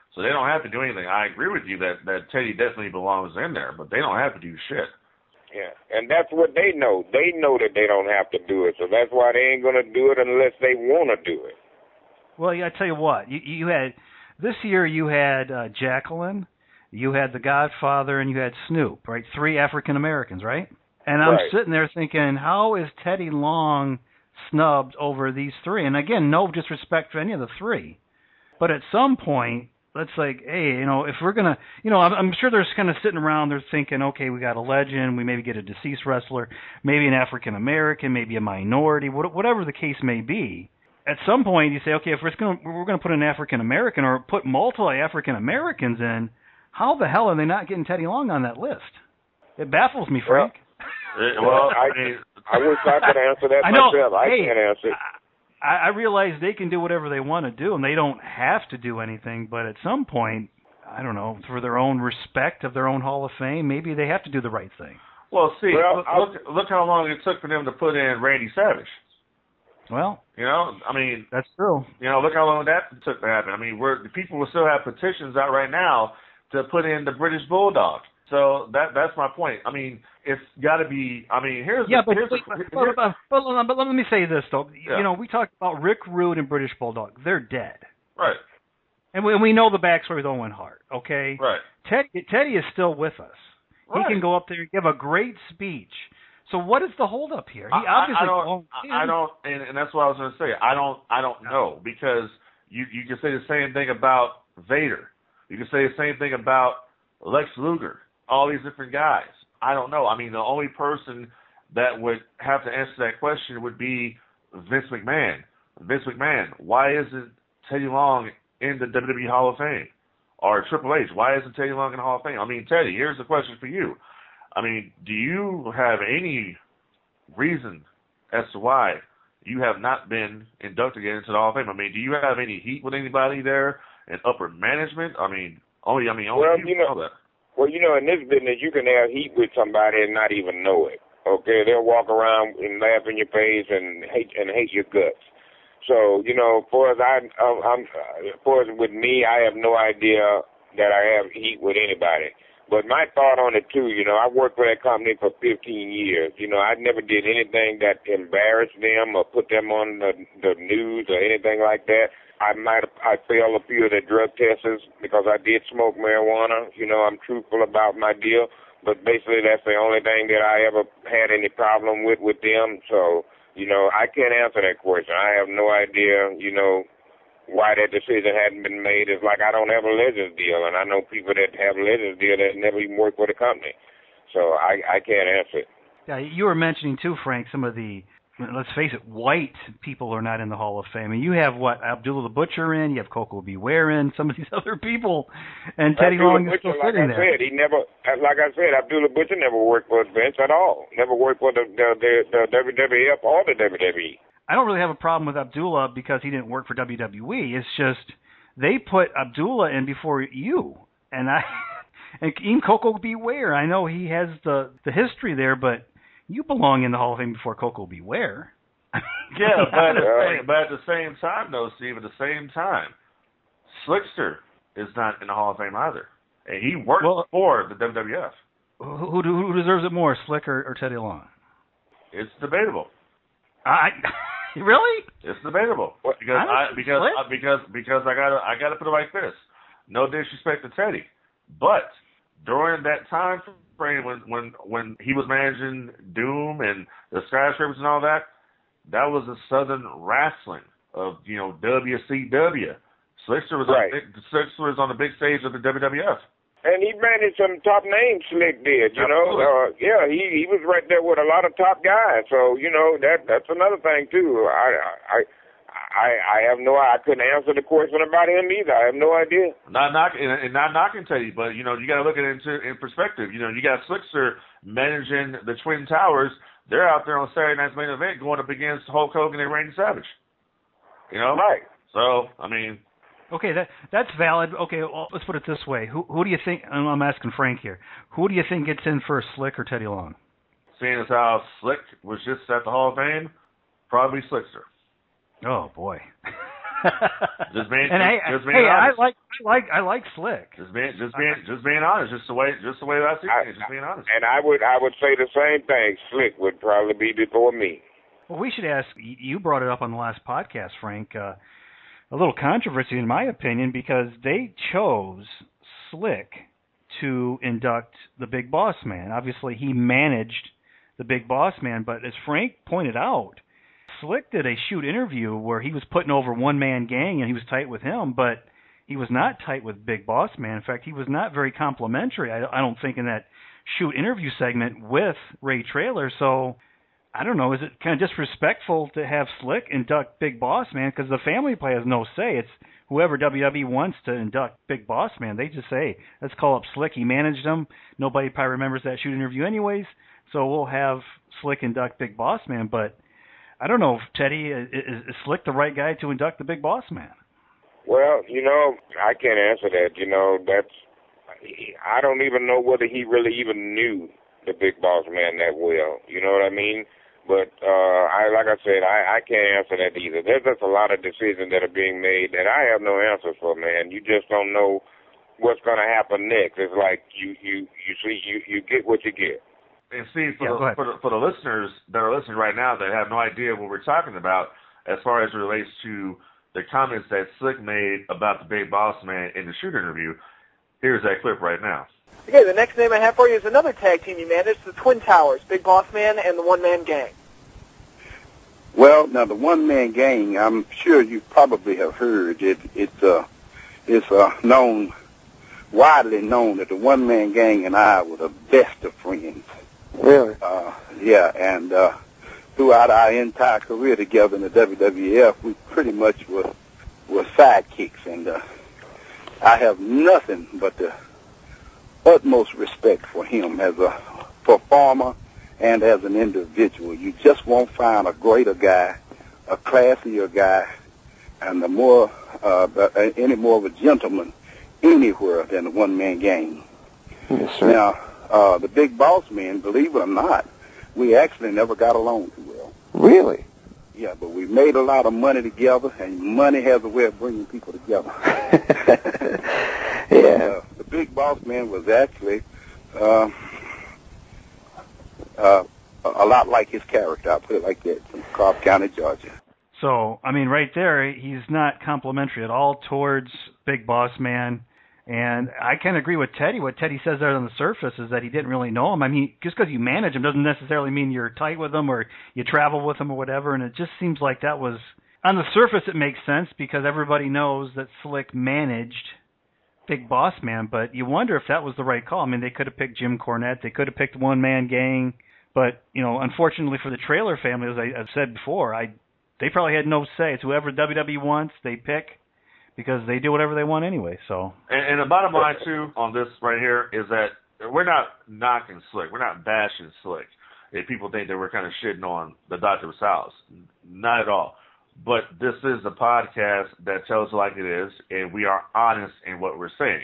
So they don't have to do anything. I agree with you that, that Teddy definitely belongs in there, but they don't have to do shit. Yeah, and that's what they know. They know that they don't have to do it, so that's why they ain't going to do it unless they want to do it. Well, yeah, I tell you what, you, you had this year you had uh, Jacqueline, you had The Godfather, and you had Snoop, right? Three African Americans, right? And I'm Right. sitting there thinking, how is Teddy Long snubbed over these three? And again, no disrespect to any of the three, but at some point, let's like, hey, you know, if we're gonna, you know, I'm, I'm sure they're kind of sitting around, they're thinking, okay, we got a legend, we maybe get a deceased wrestler, maybe an African American, maybe a minority, whatever the case may be. At some point, you say, okay, if we're going we're going to put an African American or put multiple African Americans in, how the hell are they not getting Teddy Long on that list? It baffles me, Frank. Well, well I mean, I wish I could answer that I know. myself. I hey, can't answer it. I, I realize they can do whatever they want to do, and they don't have to do anything. But at some point, I don't know, for their own respect of their own Hall of Fame, maybe they have to do the right thing. Well, see, Well, look, look, look how long it took for them to put in Randy Savage. Well, You know, I mean, that's true. you know, look how long that took to happen. I mean, we're, the people will still have petitions out right now to put in the British Bulldog. So that that's my point. I mean, it's got to be. I mean, here's yeah, the, but, here's but, the, but, here's, but, but, but let me say this though. Yeah. You know, we talked about Rick Rude and British Bulldog. They're dead, right, and we, we know the backstory with Owen Hart. Okay, right. Teddy, Teddy is still with us. Right. He can go up there and give a great speech. So what is the holdup here? He I, obviously I don't. won't. I don't, and, and that's what I was going to say. I don't. I don't know because you you can say the same thing about Vader. You can say the same thing about Lex Luger. All these different guys. I don't know. I mean, the only person that would have to answer that question would be Vince McMahon. Vince McMahon. Why isn't Teddy Long in the W W E Hall of Fame? Or Triple H. Why isn't Teddy Long in the Hall of Fame? I mean, Teddy, here's the question for you. I mean, do you have any reason as to why you have not been inducted into the Hall of Fame? I mean, do you have any heat with anybody there in upper management? I mean, only I mean, only Well, you you know, know that. Well, you know, in this business, you can have heat with somebody and not even know it. Okay, they'll walk around and laugh in your face and hate and hate your guts. So, you know, for as I, I'm, I'm for as with me, I have no idea that I have heat with anybody. But my thought on it too, you know, I worked for that company for fifteen years. You know, I never did anything that embarrassed them or put them on the, the news or anything like that. I might have, I failed a few of the drug tests because I did smoke marijuana. You know, I'm truthful about my deal, but basically that's the only thing that I ever had any problem with with them. So, you know, I can't answer that question. I have no idea, you know, why that decision hadn't been made. It's like I don't have a Legends deal, and I know people that have a Legends deal that never even work for the company. So I, I can't answer it. Yeah, you were mentioning too, Frank, some of the, let's face it, white people are not in the Hall of Fame. And you have, what, Abdullah the Butcher in, you have Coco Beware in, some of these other people, and Teddy Abdullah Long is Butcher, still like sitting I there. said, he never, like I said, Abdullah Butcher never worked for Vince at all. Never worked for the, the, the, the W W F or the W W E. I don't really have a problem with Abdullah because he didn't work for W W E. It's just they put Abdullah in before you, and I and even Coco Beware. I know he has the the history there, but you belong in the Hall of Fame before Coco Beware. Yeah, but at, the same, but at the same time, though, Steve, at the same time, Slickster is not in the Hall of Fame either, and he worked well, for the W W F. Who, who, who deserves it more, Slick or, or Teddy Long? It's debatable. I. Really? It's debatable because I, because I, because because I gotta I gotta put it like this. No disrespect to Teddy, but during that time frame when when when he was managing Doom and the Skyscrapers and all that, that was the Southern wrestling of you know W C W. Slickster was right. on, Slickster was on the big stage of the W W F. And he managed some top names Slick did, you know. Uh, yeah, he he was right there with a lot of top guys. So, you know, that that's another thing too. I I I I have no I couldn't answer the question about him either. I have no idea. Not knocking and not knocking Teddy, but you know, you gotta look at it into in perspective. You know, you got Slickster managing the Twin Towers. They're out there on Saturday night's main event going up against Hulk Hogan and Randy Savage. You know? Right. So, I mean, okay, that that's valid. Okay, well, let's put it this way: who who do you think? I'm asking Frank here. Who do you think gets in first, Slick or Teddy Long? Seeing as how Slick was just at the Hall of Fame, probably Slickster. Oh boy. just being, and just, hey, just being hey, honest. I like, I like, I like Slick. Just being, just being, just being honest. Just the way, just the way that I see it. Just being honest. And I would, I would say the same thing. Slick would probably be before me. Well, we should ask. You brought it up on the last podcast, Frank. Uh, a little controversy, in my opinion, because they chose Slick to induct the Big Boss Man. Obviously, he managed the Big Boss Man, but as Frank pointed out, Slick did a shoot interview where he was putting over One Man Gang and he was tight with him, but he was not tight with Big Boss Man. In fact, he was not very complimentary, I, I don't think, in that shoot interview segment with Ray Traylor. So, I don't know, is it kind of disrespectful to have Slick induct Big Boss Man? Because the family play has no say. It's whoever W W E wants to induct Big Boss Man. They just say, let's call up Slick. He managed them. Nobody probably remembers that shoot interview anyways, so we'll have Slick induct Big Boss Man. But I don't know, Teddy, is, is Slick the right guy to induct the Big Boss Man? Well, you know, I can't answer that. You know, that's, I don't even know whether he really even knew the Big Boss Man that well. You know what I mean? But uh, I, like I said, I, I can't answer that either. There's just a lot of decisions that are being made that I have no answers for, man. You just don't know what's going to happen next. It's like you, you, you see, you, you get what you get. And see, for, yeah, the, for, the, for the listeners that are listening right now that have no idea what we're talking about as far as it relates to the comments that Slick made about the Big Boss Man in the shoot interview, here's that clip right now. Okay, the next name I have for you is another tag team you managed, the Twin Towers, Big Boss Man and the One Man Gang. Well, now the One Man Gang, I'm sure you probably have heard it. It's uh, it's uh, known, widely known that the One Man Gang and I were the best of friends. Really? Uh, yeah, and uh, throughout our entire career together in the W W F, we pretty much were were sidekicks, and uh, I have nothing but the utmost respect for him as a performer and as an individual. You just won't find a greater guy, a classier guy, and a more, uh, any more of a gentleman anywhere than the One Man Gang. Yes, sir. Now, uh, the Big Boss Man, believe it or not, we actually never got along too well. Really? Yeah, but we made a lot of money together, and money has a way of bringing people together. Yeah. But, uh, the Big Boss Man was actually uh, uh, a lot like his character, I'll put it like that, from Cobb County, Georgia. So, I mean, right there, he's not complimentary at all towards Big Boss Man. And I kind of agree with Teddy. What Teddy says there on the surface is that he didn't really know him. I mean, just because you manage him doesn't necessarily mean you're tight with him or you travel with him or whatever. And it just seems like that was, on the surface, it makes sense because everybody knows that Slick managed Big Boss Man. But you wonder if that was the right call. I mean, they could have picked Jim Cornette. They could have picked One Man Gang. But, you know, unfortunately for the Traylor family, as I, I've said before, I they probably had no say. It's whoever W W E wants, they pick. Because they do whatever they want anyway, so. And, and the bottom line, too, on this right here is that we're not knocking Slick. We're not bashing Slick. If people think that we're kind of shitting on the Doctor South. Not at all. But this is a podcast that tells it like it is, and we are honest in what we're saying.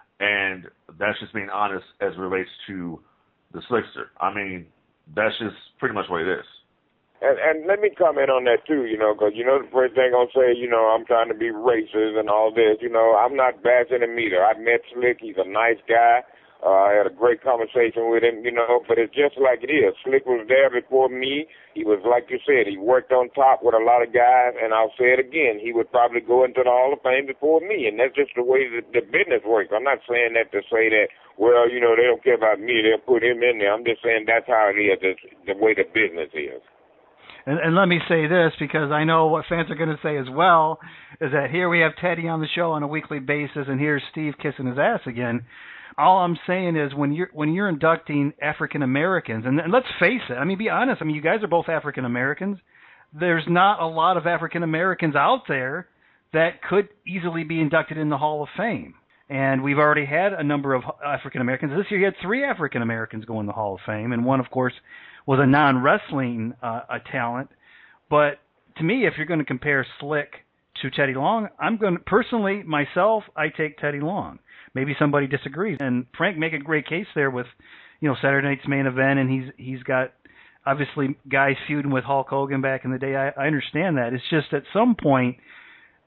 And that's just being honest as it relates to the Slickster. I mean, that's just pretty much what it is. And, and let me comment on that, too, you know, because, you know, the first thing I'm going to say, you know, I'm trying to be racist and all this. You know, I'm not bashing him either. I met Slick. He's a nice guy. Uh, I had a great conversation with him, you know, but it's just like it is. Slick was there before me. He was, like you said, he worked on top with a lot of guys, and I'll say it again, he would probably go into the Hall of Fame before me, and that's just the way that the business works. I'm not saying that to say that, well, you know, they don't care about me, they'll put him in there. I'm just saying that's how it is, it's the way the business is. And, and let me say this, because I know what fans are going to say as well, is that here we have Teddy on the show on a weekly basis, and here's Steve kissing his ass again. All I'm saying is when you're when you're inducting African Americans, and, and let's face it, I mean, be honest, I mean, you guys are both African Americans. There's not a lot of African Americans out there that could easily be inducted in the Hall of Fame. And we've already had a number of African Americans. This year you had three African Americans go in the Hall of Fame, and one, of course, was a non-wrestling uh, a talent. But to me, if you're going to compare Slick to Teddy Long, I'm going to, personally, myself, I take Teddy Long. Maybe somebody disagrees. And Frank make a great case there with, you know, Saturday Night's Main Event, and he's he's got, obviously, guys feuding with Hulk Hogan back in the day. I, I understand that. It's just at some point,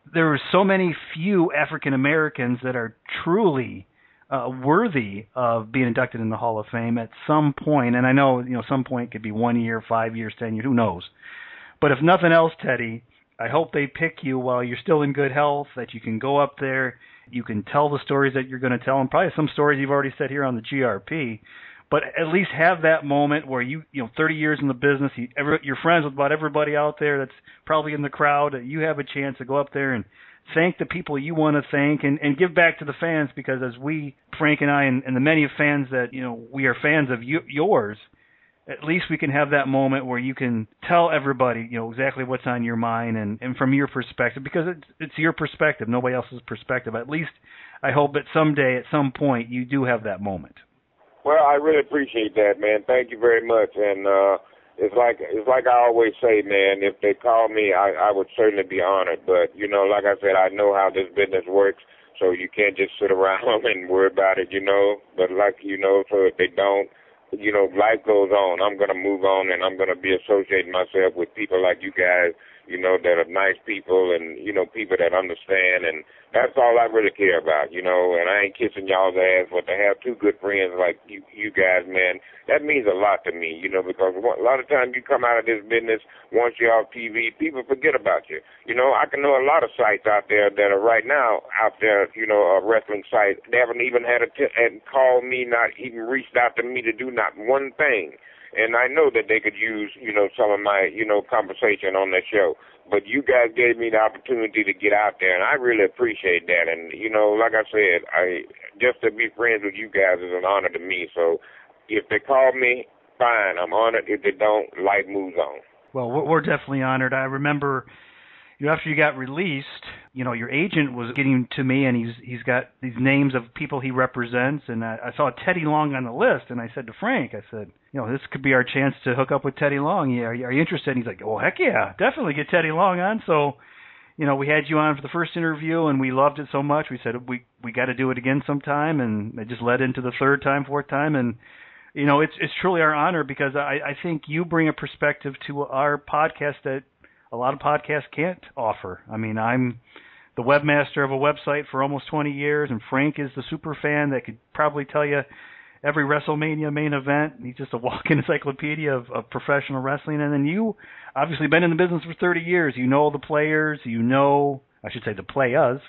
there are so many few African Americans that are truly uh, worthy of being inducted in the Hall of Fame at some point. And I know, you know, some point could be one year, five years, ten years, who knows. But if nothing else, Teddy, I hope they pick you while you're still in good health, that you can go up there, you can tell the stories that you're going to tell, and probably some stories you've already said here on the G R P. But at least have that moment where you, you know, thirty years in the business, you, every, you're friends with about everybody out there that's probably in the crowd. You have a chance to go up there and thank the people you want to thank, and, and give back to the fans, because as we, Frank and I, and, and the many fans that, you know, we are fans of you, yours, at least we can have that moment where you can tell everybody, you know, exactly what's on your mind and, and from your perspective, because it's, it's your perspective, nobody else's perspective. At least I hope that someday, at some point, you do have that moment. Well, I really appreciate that, man. Thank you very much. And uh, it's like it's like I always say, man, if they call me, I, I would certainly be honored. But, you know, like I said, I know how this business works, so you can't just sit around and worry about it, you know. But, like, you know, so if they don't, you know, life goes on. I'm going to move on, and I'm going to be associating myself with people like you guys, you know, that are nice people and, you know, people that understand. And that's all I really care about, you know. And I ain't kissing y'all's ass, but to have two good friends like you, you guys, man, that means a lot to me, you know, because a lot of times you come out of this business, once you're off T V, people forget about you. You know, I can know a lot of sites out there that are right now out there, you know, a wrestling site. They haven't even had a t- and called me, not even reached out to me to do not one thing. And I know that they could use, you know, some of my, you know, conversation on that show. But you guys gave me the opportunity to get out there, and I really appreciate that. And, you know, like I said, I just to be friends with you guys is an honor to me. So if they call me, fine, I'm honored. If they don't, life moves on. Well, we're definitely honored. I remember, you know, after you got released, you know, your agent was getting to me, and he's he's got these names of people he represents, and I, I saw Teddy Long on the list, and I said to Frank, I said, you know, this could be our chance to hook up with Teddy Long. Yeah, are you, are you interested? And he's like, oh, heck yeah, definitely get Teddy Long on. So, you know, we had you on for the first interview, and we loved it so much. We said we we got to do it again sometime, and it just led into the third time, fourth time, and you know, it's it's truly our honor, because I, I think you bring a perspective to our podcast that a lot of podcasts can't offer. I mean, I'm the webmaster of a website for almost twenty years, and Frank is the super fan that could probably tell you every WrestleMania main event. He's just a walk-in encyclopedia of, of professional wrestling. And then you, obviously, been in the business for thirty years. You know the players. You know, I should say the players.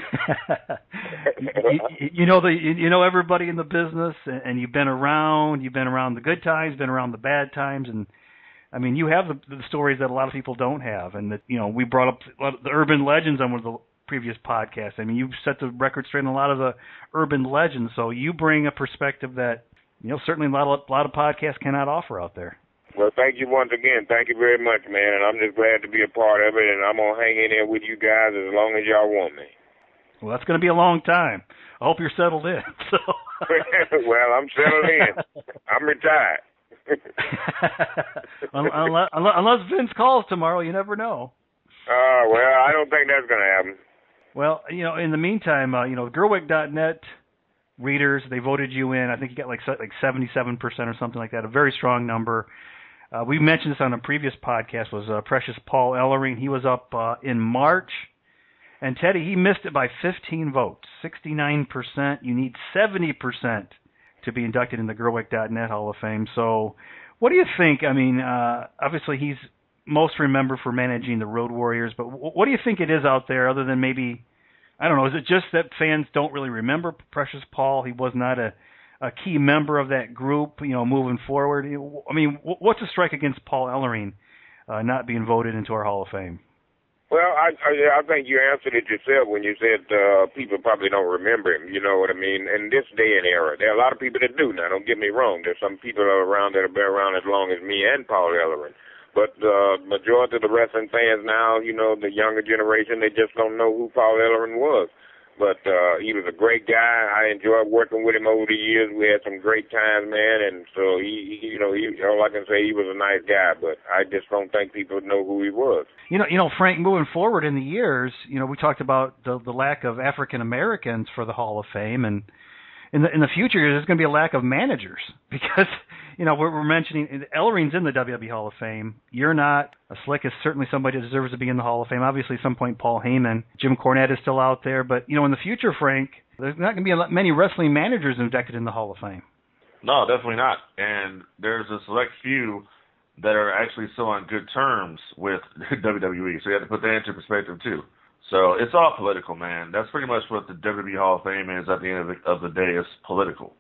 you, you, you know the you know everybody in the business, and, and you've been around. You've been around the good times, been around the bad times, and I mean, you have the, the stories that a lot of people don't have. And that, you know, we brought up the urban legends on one of the previous podcasts. I mean, you've set the record straight on a lot of the urban legends, so you bring a perspective that, you know, certainly a lot of, a lot of podcasts cannot offer out there. Well, thank you once again. Thank you very much, man, and I'm just glad to be a part of it, and I'm going to hang in there with you guys as long as y'all want me. Well, that's going to be a long time. I hope you're settled in. So. Well, I'm settled in. I'm retired. unless, unless Vince calls tomorrow, you never know. Oh, uh, well, I don't think that's going to happen. Well, you know, in the meantime, uh, you know, Gerwick dot net readers, they voted you in. I think you got like like seventy-seven percent or something like that, a very strong number. Uh, we mentioned this on a previous podcast, was uh, Precious Paul Ellering. He was up uh, in March. And Teddy, he missed it by fifteen votes, sixty-nine percent. You need seventy percent to be inducted in the Gerwick dot net Hall of Fame. So what do you think? I mean, uh, obviously he's most remembered for managing the Road Warriors, but w- what do you think it is out there other than maybe, I don't know, is it just that fans don't really remember Precious Paul? He was not a, a key member of that group, you know, moving forward. I mean, what's a strike against Paul Ellering uh, not being voted into our Hall of Fame? Well, I, I I think you answered it yourself when you said uh, people probably don't remember him. You know what I mean? In this day and era, there are a lot of people that do. Now, don't get me wrong. There's some people around that have been around as long as me and Paul Ellering. But the uh, majority of the wrestling fans now, you know, the younger generation, they just don't know who Paul Ellering was. But uh, he was a great guy. I enjoyed working with him over the years. We had some great times, man. And so, he, he you know, he, all I can say, he was a nice guy. But I just don't think people know who he was. You know, you know, Frank, moving forward in the years, you know, we talked about the, the lack of African Americans for the Hall of Fame. And, in the in the future there's going to be a lack of managers because you know we're, we're mentioning Ellering's in the W W E Hall of Fame. You're not. A Slick is certainly somebody that deserves to be in the Hall of Fame. Obviously, at some point Paul Heyman, Jim Cornette is still out there, but you know in the future, Frank, there's not going to be a lot, many wrestling managers inducted in the Hall of Fame. No, definitely not. And there's a select few that are actually still on good terms with W W E. So you have to put that into perspective too. So it's all political, man. That's pretty much what the W W E Hall of Fame is at the end of the, of the day. It's political.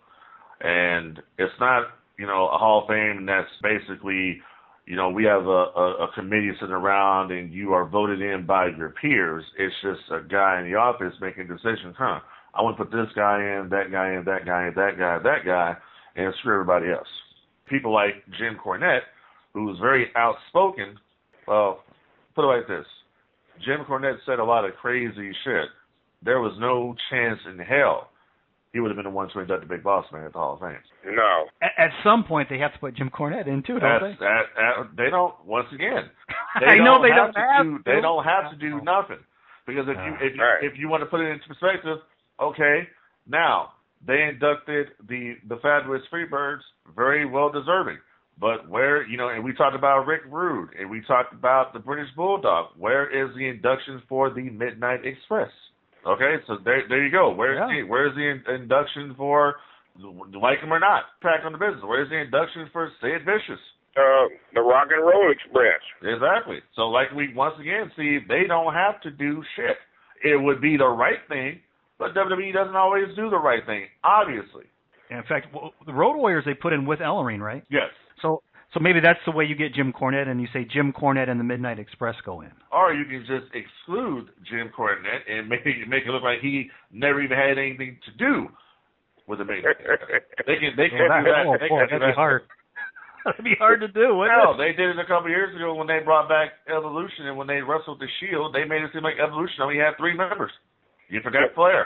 And it's not, you know, a Hall of Fame that's basically, you know, we have a, a, a committee sitting around and you are voted in by your peers. It's just a guy in the office making decisions. Huh, I want to put this guy in, that guy in, that guy in, that guy, that guy, and screw everybody else. People like Jim Cornette, who was very outspoken, well, put it like this. Jim Cornette said a lot of crazy shit. There was no chance in hell he would have been the one to induct the Big Boss Man at the Hall of Fame. No. At, at some point, they have to put Jim Cornette in too, don't That's, they? At, at, they don't. Once again, they I know don't they have don't to have do. to. They don't have to do nothing because if you if you, Right. if you want to put it into perspective, okay, now they inducted the the Fabulous Freebirds, very well deserving. But where, you know, and we talked about Rick Rude, and we talked about the British Bulldog. Where is the induction for the Midnight Express? Okay, so there there you go. Where's Yeah. the where's the in, induction for, like him or not, Pack on the Business? Where's the induction for Sid Vicious? Uh, the Rock and Roll Express. Exactly. So like we once again see, they don't have to do shit. It would be the right thing, but W W E doesn't always do the right thing, obviously. In fact, well, the Road Warriors they put in with Ellering, right? Yes. So so maybe that's the way you get Jim Cornette, and you say Jim Cornette and the Midnight Express go in. Or you can just exclude Jim Cornette and make it, make it look like he never even had anything to do with the Midnight Express. They can they can Well, do that, that. oh, they boy, can do that'd be that. hard. That'd be hard to do, wouldn't Hell, it? they did it a couple of years ago when they brought back Evolution, and when they wrestled the Shield, they made it seem like Evolution only had three members. You forgot Flair.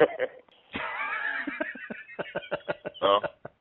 So.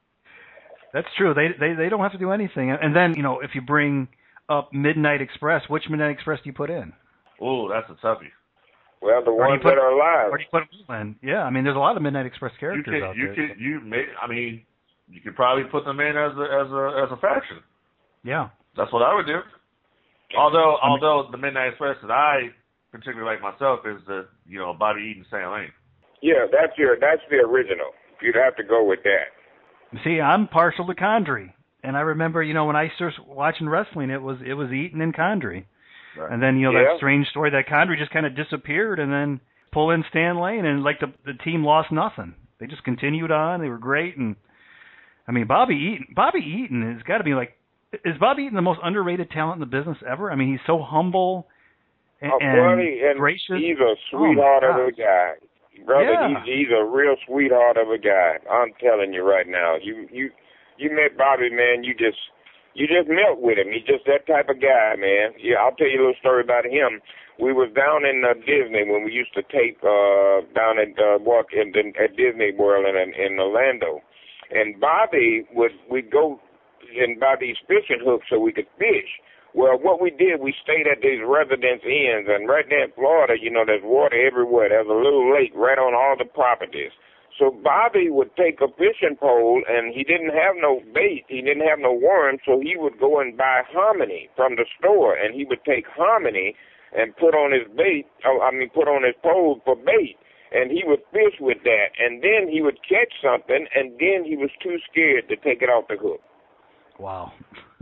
That's true. They they they don't have to do anything. And then, you know, if you bring up Midnight Express, which Midnight Express do you put in? Oh, that's a toughie. Well, the Or do you ones put- that are alive. Or do you put them in? Yeah, I mean, there's a lot of Midnight Express You characters could out you there. could you may I mean you could probably put them in as a as a as a faction. Yeah. That's what I would do. Although I mean, although the Midnight Express that I particularly like myself is the you know Bobby Eaton, Stan Lane. Yeah, that's your that's the original. You'd have to go with that. See, I'm partial to Condrey. And I remember, you know, when I started watching wrestling, it was it was Eaton and Condrey. Right. And then, you know, Yeah. that strange story that Condrey just kind of disappeared and then pull in Stan Lane and, like, the the team lost nothing. They just continued on. They were great. And, I mean, Bobby Eaton, Bobby Eaton has got to be, like, is Bobby Eaton the most underrated talent in the business ever? I mean, he's so humble and, Oh, buddy, and gracious. he's a sweetheart oh of a guy. Brother, Yeah. he's, he's a real sweetheart of a guy. I'm telling you right now. You you you met Bobby, man, you just you just melt with him. He's just that type of guy, man. Yeah, I'll tell you a little story about him. We was down in uh, Disney when we used to tape uh, down at uh, walk in, in, at Disney World in in Orlando, and Bobby would we'd go and buy these fishing hooks so we could fish. Well, what we did, we stayed at these residence inns, and right there in Florida, you know, there's water everywhere. There's a little lake right on all the properties. So Bobby would take a fishing pole, and he didn't have no bait. He didn't have no worms, so he would go and buy hominy from the store, and he would take hominy and put on his bait, oh, I mean, put on his pole for bait, and he would fish with that, and then he would catch something, and then he was too scared to take it off the hook. Wow.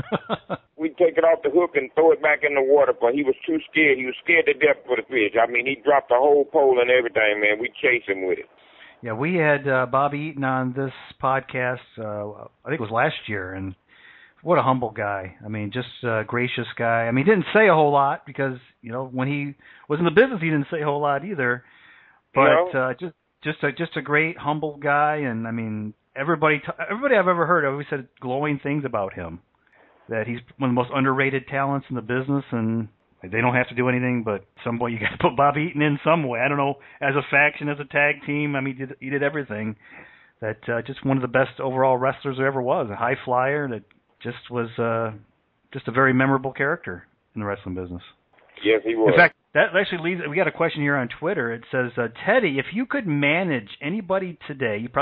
We'd take it off the hook and throw it back in the water, but he was too scared. He was scared to death for the fish. I mean, he dropped the whole pole and everything, man. We'd chase him with it. Yeah, we had uh, Bobby Eaton on this podcast, uh, I think it was last year, and what a humble guy. I mean, just a gracious guy. I mean, he didn't say a whole lot because, you know, when he was in the business, he didn't say a whole lot either. But You know? uh, just just a, just a great, humble guy, and, I mean, everybody t- everybody I've ever heard always said glowing things about him, that he's one of the most underrated talents in the business, and they don't have to do anything, but some way you got to put Bobby Eaton in some way. I don't know, as a faction, as a tag team. I mean, he did, he did everything. That uh, just one of the best overall wrestlers there ever was, a high flyer that just was uh, just a very memorable character in the wrestling business. Yes, he was. In fact, that actually leads. We got a question here on Twitter. It says, uh, Teddy, if you could manage anybody today, you probably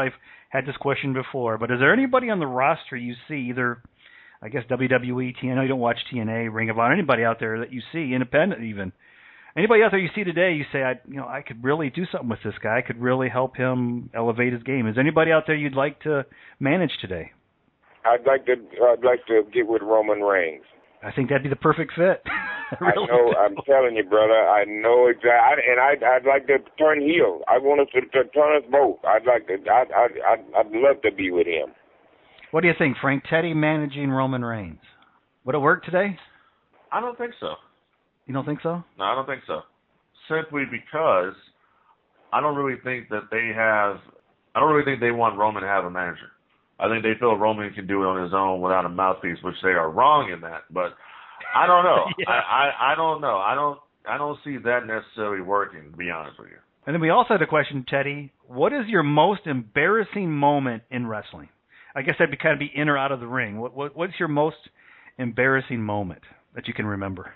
had this question before, but is there anybody on the roster you see, either, I guess, W W E, T N A, I know you don't watch T N A, Ring of Honor, anybody out there that you see, independent even, anybody out there you see today, you say, I, you know, I could really do something with this guy. I could really help him elevate his game. Is there anybody out there you'd like to manage today? I'd like to. I'd like to get with Roman Reigns. I think that'd be the perfect fit. I, really I know. do. I'm telling you, brother. I know exactly. And I'd, I'd like to turn heel. I want us to, to turn us both. I'd like to. I'd, I'd, I'd, I'd love to be with him. What do you think, Frank? Teddy managing Roman Reigns. Would it work today? I don't think so. You don't think so? No, I don't think so. Simply because I don't really think that they have. I don't really think they want Roman to have a manager. I think they feel Roman can do it on his own without a mouthpiece, which they are wrong in that. But I don't know. yeah. I, I I don't know. I don't I don't see that necessarily working, to be honest with you. And then we also had a question, Teddy. What is your most embarrassing moment in wrestling? I guess that'd be kind of be in or out of the ring. What, what what's your most embarrassing moment that you can remember?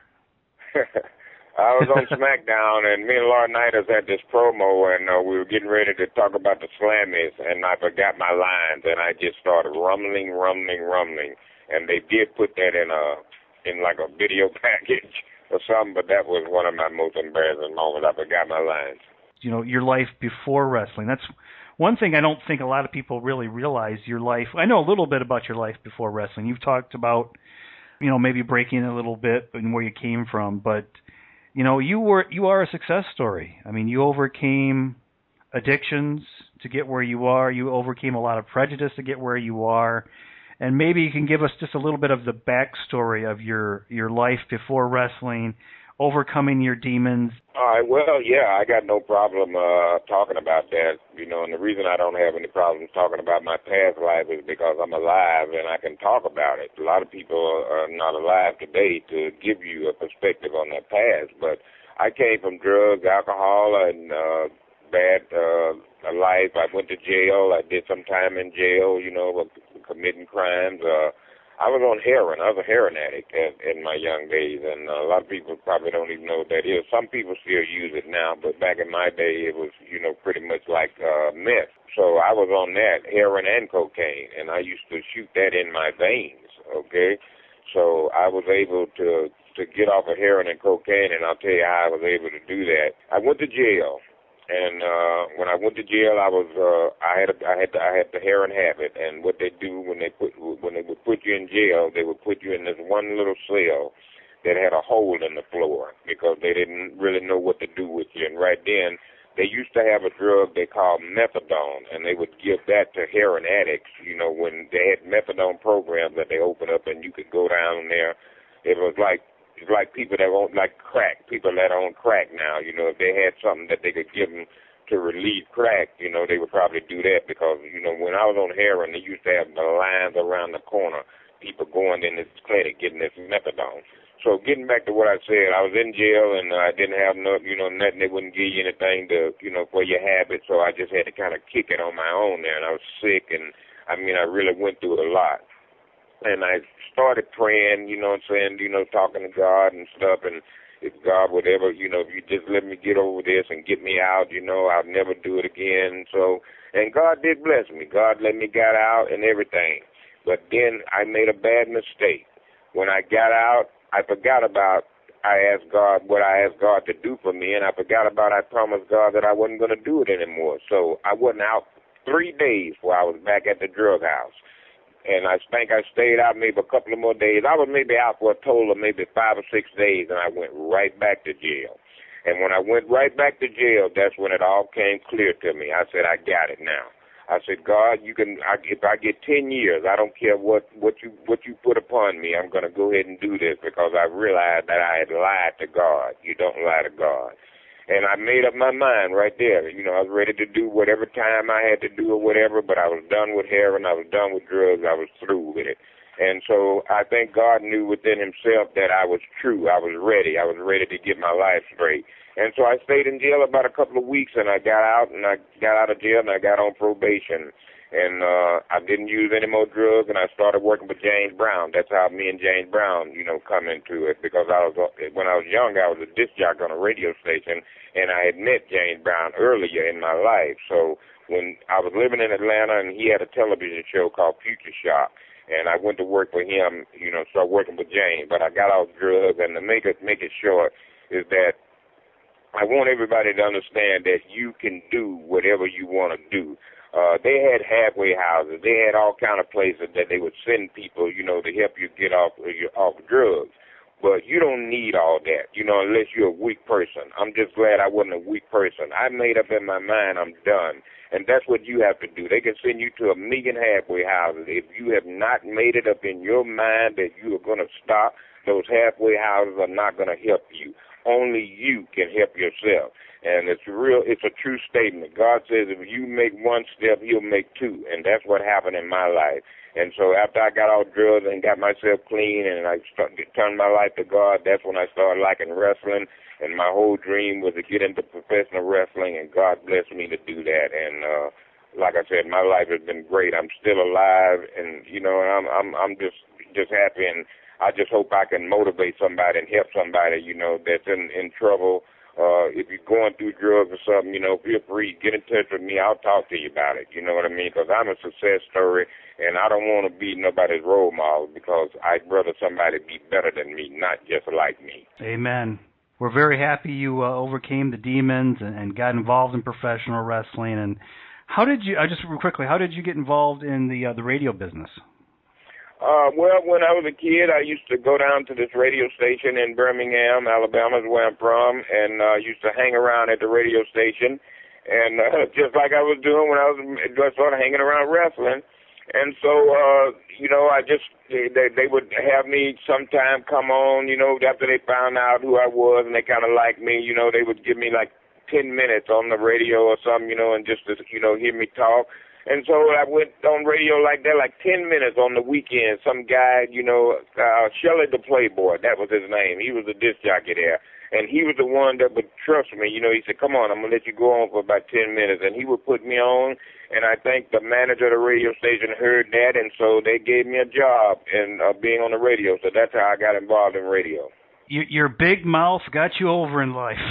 I was on SmackDown, and me and Laurinaitis had this promo, and uh, we were getting ready to talk about the Slammies, and I forgot my lines, and I just started rumbling, rumbling, rumbling, and they did put that in a in like a video package or something, but that was one of my most embarrassing moments. I forgot my lines. You know, your life before wrestling. That's one thing I don't think a lot of people really realize. Your life. I know a little bit about your life before wrestling. You've talked about, you know, maybe breaking a little bit and where you came from, but you know, you were you are a success story. I mean, you overcame addictions to get where you are. You overcame a lot of prejudice to get where you are. And maybe you can give us just a little bit of the backstory of your, your life before wrestling, overcoming your demons. All right, well, yeah, I got no problem uh, talking about that, you know, and the reason I don't have any problems talking about my past life is because I'm alive and I can talk about it. A lot of people are not alive today to give you a perspective on their past, but I came from drugs, alcohol, and uh, bad uh, life. I went to jail. I did some time in jail, you know, committing crimes. Uh, I was on heroin. I was a heroin addict in, in my young days, and a lot of people probably don't even know what that is. Some people still use it now, but back in my day, it was, you know, pretty much like uh, meth. So I was on that, heroin and cocaine, and I used to shoot that in my veins, okay? So I was able to, to get off of heroin and cocaine, and I'll tell you how I was able to do that. I went to jail. And uh, when I went to jail, I was uh, I had a, I had the, I had the heroin habit. And what they do when they put when they would put you in jail, they would put you in this one little cell that had a hole in the floor because they didn't really know what to do with you. And right then, they used to have a drug they called methadone, and they would give that to heroin addicts. You know, when they had methadone programs that they opened up, and you could go down there. It was like It's like people that own like crack, people that own crack now. You know, if they had something that they could give them to relieve crack, you know, they would probably do that because, you know, when I was on heroin, they used to have the lines around the corner, people going in this clinic getting this methadone. So getting back to what I said, I was in jail and I didn't have no, you know, nothing. They wouldn't give you anything to, you know, for your habit. So I just had to kind of kick it on my own there. And I was sick, and I mean, I really went through a lot. And I started praying, you know what I'm saying, you know, talking to God and stuff. And if God would ever, you know, if you just let me get over this and get me out, you know, I'll never do it again. So, and God did bless me. God let me get out and everything. But then I made a bad mistake. When I got out, I forgot about, I asked God what I asked God to do for me, and I forgot about I promised God that I wasn't going to do it anymore. So I wasn't out three days before I was back at the drug house. And I think I stayed out maybe a couple of more days. I was maybe out for a total of maybe five or six days, and I went right back to jail. And when I went right back to jail, that's when it all came clear to me. I said, I got it now. I said, God, you can. I, if I get ten years, I don't care what, what you what you put upon me. I'm going to go ahead and do this because I realized that I had lied to God. You don't lie to God. And I made up my mind right there. You know, I was ready to do whatever time I had to do or whatever, but I was done with heroin. I was done with drugs. I was through with it. And so I think God knew within himself that I was true. I was ready. I was ready to get my life straight. And so I stayed in jail about a couple of weeks, and I got out, and I got out of jail, and I got on probation. And uh, I didn't use any more drugs, and I started working with James Brown. That's how me and James Brown, you know, come into it. Because I was when I was young, I was a disc jockey on a radio station, and I had met James Brown earlier in my life. So when I was living in Atlanta, and he had a television show called Future Shock. And I went to work for him, you know, started working with James. But I got off drugs, and to make it make it short is that I want everybody to understand that you can do whatever you want to do. Uh, they had halfway houses. They had all kind of places that they would send people, you know, to help you get off off drugs. But you don't need all that, you know, unless you're a weak person. I'm just glad I wasn't a weak person. I made up in my mind I'm done. And that's what you have to do. They can send you to a million halfway houses. If you have not made it up in your mind that you are going to stop, those halfway houses are not going to help you. Only you can help yourself. And it's real. It's a true statement. God says if you make one step, he'll make two. And that's what happened in my life. And so after I got off drugs and got myself clean and I started, turned my life to God, that's when I started liking wrestling. And my whole dream was to get into professional wrestling, and God blessed me to do that. And uh, like I said, my life has been great. I'm still alive, and you know, I'm I'm I'm just just happy, and I just hope I can motivate somebody and help somebody, you know, that's in in trouble. Uh, if you're going through drugs or something, you know, feel free, get in touch with me. I'll talk to you about it. You know what I mean? Because I'm a success story, and I don't want to be nobody's role model because I'd rather somebody be better than me, not just like me. Amen. We're very happy you uh, overcame the demons and, and got involved in professional wrestling. And how did you? Uh, just real quickly, how did you get involved in the uh, the radio business? Uh, well, when I was a kid, I used to go down to this radio station in Birmingham, Alabama, is where I'm from, and uh, used to hang around at the radio station, and uh, just like I was doing when I was just sort of hanging around wrestling. And so, uh, you know, I just, they, they would have me sometime come on, you know, after they found out who I was and they kind of liked me, you know, they would give me like ten minutes on the radio or something, you know, and just to, you know, hear me talk. And so I went on radio like that, like ten minutes on the weekend. Some guy, you know, uh, Shelley the Playboy, that was his name. He was a disc jockey there. And he was the one that would trust me. You know, he said, come on, I'm going to let you go on for about ten minutes. And he would put me on. And I think the manager of the radio station heard that. And so they gave me a job in uh, being on the radio. So that's how I got involved in radio. Your, your big mouth got you over in life.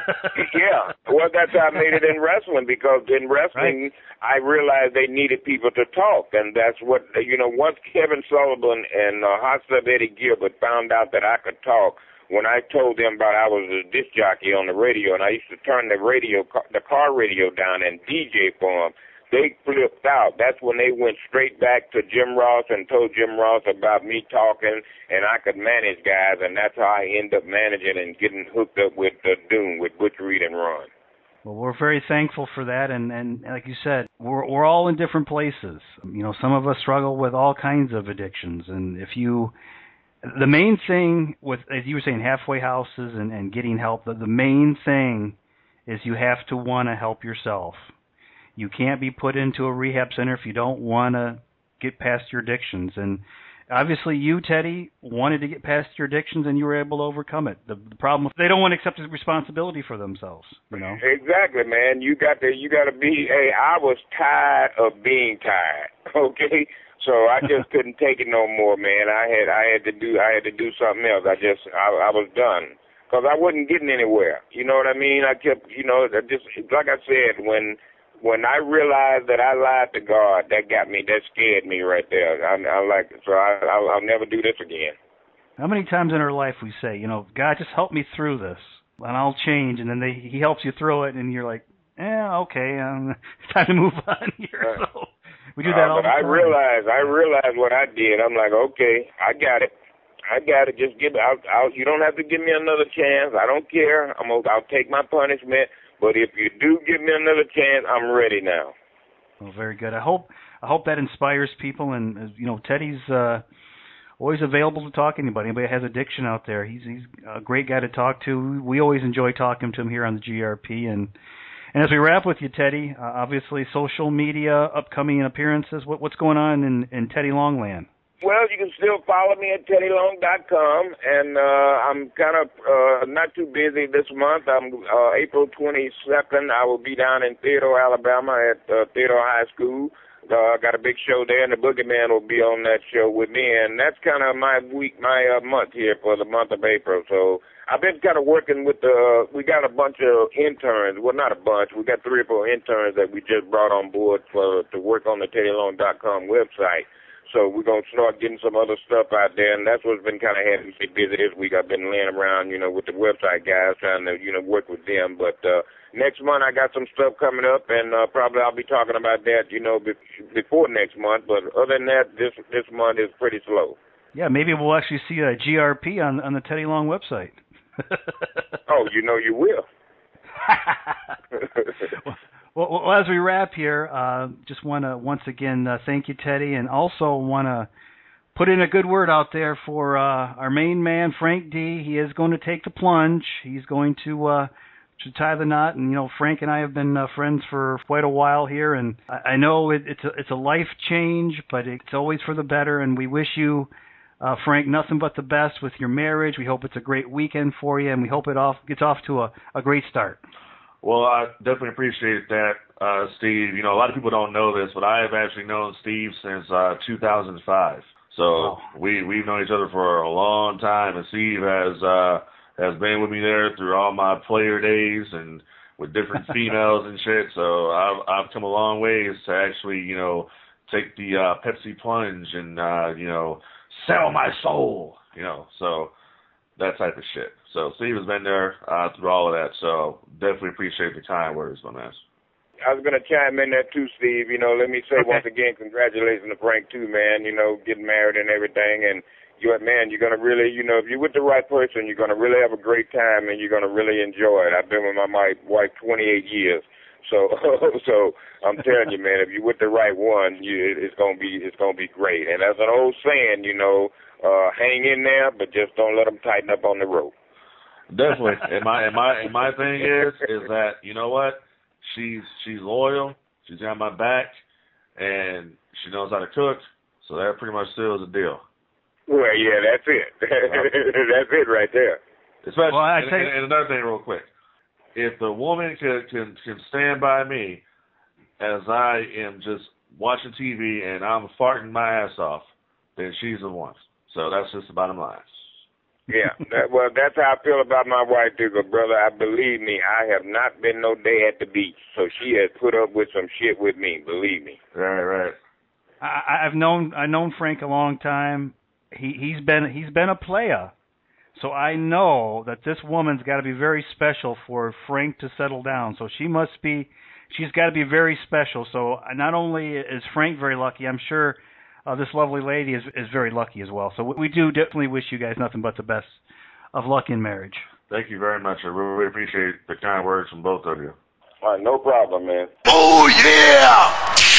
Yeah. Well, that's how I made it in wrestling, because in wrestling, right. I realized they needed people to talk. And that's what, you know, once Kevin Sullivan and uh, Hot Stuff Eddie Gilbert found out that I could talk, when I told them about I was a disc jockey on the radio, and I used to turn the radio, the car radio down and D J for them, they flipped out. That's when they went straight back to Jim Ross and told Jim Ross about me talking, and I could manage guys, and that's how I ended up managing and getting hooked up with uh, Doom, with Butch Reed and Ron. Well, we're very thankful for that, and, and like you said, we're we're all in different places. You know, some of us struggle with all kinds of addictions, and if you... The main thing with, as you were saying, halfway houses and, and getting help, the, the main thing is you have to want to help yourself. You can't be put into a rehab center if you don't want to get past your addictions. And obviously you, Teddy, wanted to get past your addictions and you were able to overcome it. The, the problem, they don't want to accept the responsibility for themselves, you know? Exactly, man. You got to, you got to be, hey, I was tired of being tired, okay? So I just couldn't take it no more, man. I had I had to do I had to do something else. I just I, I was done because I wasn't getting anywhere. You know what I mean? I kept, you know, I just like I said, when when I realized that I lied to God, that got me, that scared me right there. I, I like so I I'll, I'll never do this again. How many times in our life we say, you know, God, just help me through this, and I'll change, and then they, He helps you through it, and you're like, yeah, okay, um, it's time to move on here. Uh, so. We do that uh, all but the I time. realized, I realized what I did. I'm like, okay, I got it. I got it. Just give it. I'll, I'll, you don't have to give me another chance. I don't care. I'm. I'll take my punishment. But if you do give me another chance, I'm ready now. Well, very good. I hope. I hope that inspires people. And you know, Teddy's uh, always available to talk to anybody. Anybody has addiction out there, he's he's a great guy to talk to. We always enjoy talking to him here on the G R P. And. And as we wrap with you, Teddy, uh, obviously social media, upcoming appearances, what, what's going on in, in Teddy Longland? Well, you can still follow me at teddy long dot com, and uh, I'm kind of uh, not too busy this month. I'm uh, April twenty-second, I will be down in Theodore, Alabama at uh, Theodore High School Uh, I got a big show there, and the Boogeyman will be on that show with me, and that's kind of my week, my uh, month here for the month of April. So I've been kind of working with the, uh, we got a bunch of interns, well, not a bunch, we got three or four interns that we just brought on board for to work on the Teddy Long dot com website. So we're going to start getting some other stuff out there, and that's what's been kind of having me busy this week. I've been laying around, you know, with the website guys, trying to, you know, work with them. But uh, next month I got some stuff coming up, and uh, probably I'll be talking about that, you know, be- before next month. But other than that, this this month is pretty slow. Yeah, maybe we'll actually see a G R P on on the Teddy Long website. Oh, you know you will. well, well, as we wrap here, uh, just want to once again uh, thank you, Teddy, and also want to put in a good word out there for uh, our main man, Frank D. He is going to take the plunge. He's going to uh, to tie the knot, and you know, Frank and I have been uh, friends for quite a while here, and I, I know it, it's a, it's a life change, but it's always for the better, and we wish you. Uh, Frank, nothing but the best with your marriage. We hope it's a great weekend for you, and we hope it off gets off to a, a great start. Well, I definitely appreciate that, uh, Steve. You know, a lot of people don't know this, but I have actually known Steve since uh, two thousand five. So wow. we, we've known each other for a long time, and Steve has uh, has been with me there through all my player days and with different females and shit. So I've, I've come a long ways to actually, you know, take the uh, Pepsi plunge and, uh, you know, sell my soul, you know, so that type of shit. So Steve has been there uh, through all of that, so definitely appreciate the kind words, my man. I was going to chime in there too, Steve. You know, let me say okay. once again, congratulations to Frank too, man, you know, getting married and everything. And, you man, you're going to really, you know, if you're with the right person, you're going to really have a great time and you're going to really enjoy it. I've been with my wife twenty-eight years. So, so I'm telling you, man, if you're with the right one, you, it's gonna be, it's gonna be great. And as an old saying, you know, uh, hang in there, but just don't let them tighten up on the rope. Definitely. And my, and my, and my thing is, is that you know what? She's, she's loyal. She's got my back, and she knows how to cook. So that pretty much seals the deal. Well, yeah, that's it. That's it right there. Especially, well, I and, take... and, and another thing, real quick. If the woman can, can can stand by me as I am just watching T V and I'm farting my ass off, then she's the one. So that's just the bottom line. Yeah, that, well, that's how I feel about my wife, too, brother. I believe me, I have not been no day at the beach, so she has put up with some shit with me. Believe me. Right, right. I, I've known I've known Frank a long time. He he's been he's been a player. So I know that this woman's got to be very special for Frank to settle down. So she must be, she's got to be very special. So not only is Frank very lucky, I'm sure uh, this lovely lady is is very lucky as well. So we do definitely wish you guys nothing but the best of luck in marriage. Thank you very much. I really appreciate the kind words from both of you. All right, no problem, man. Oh, yeah!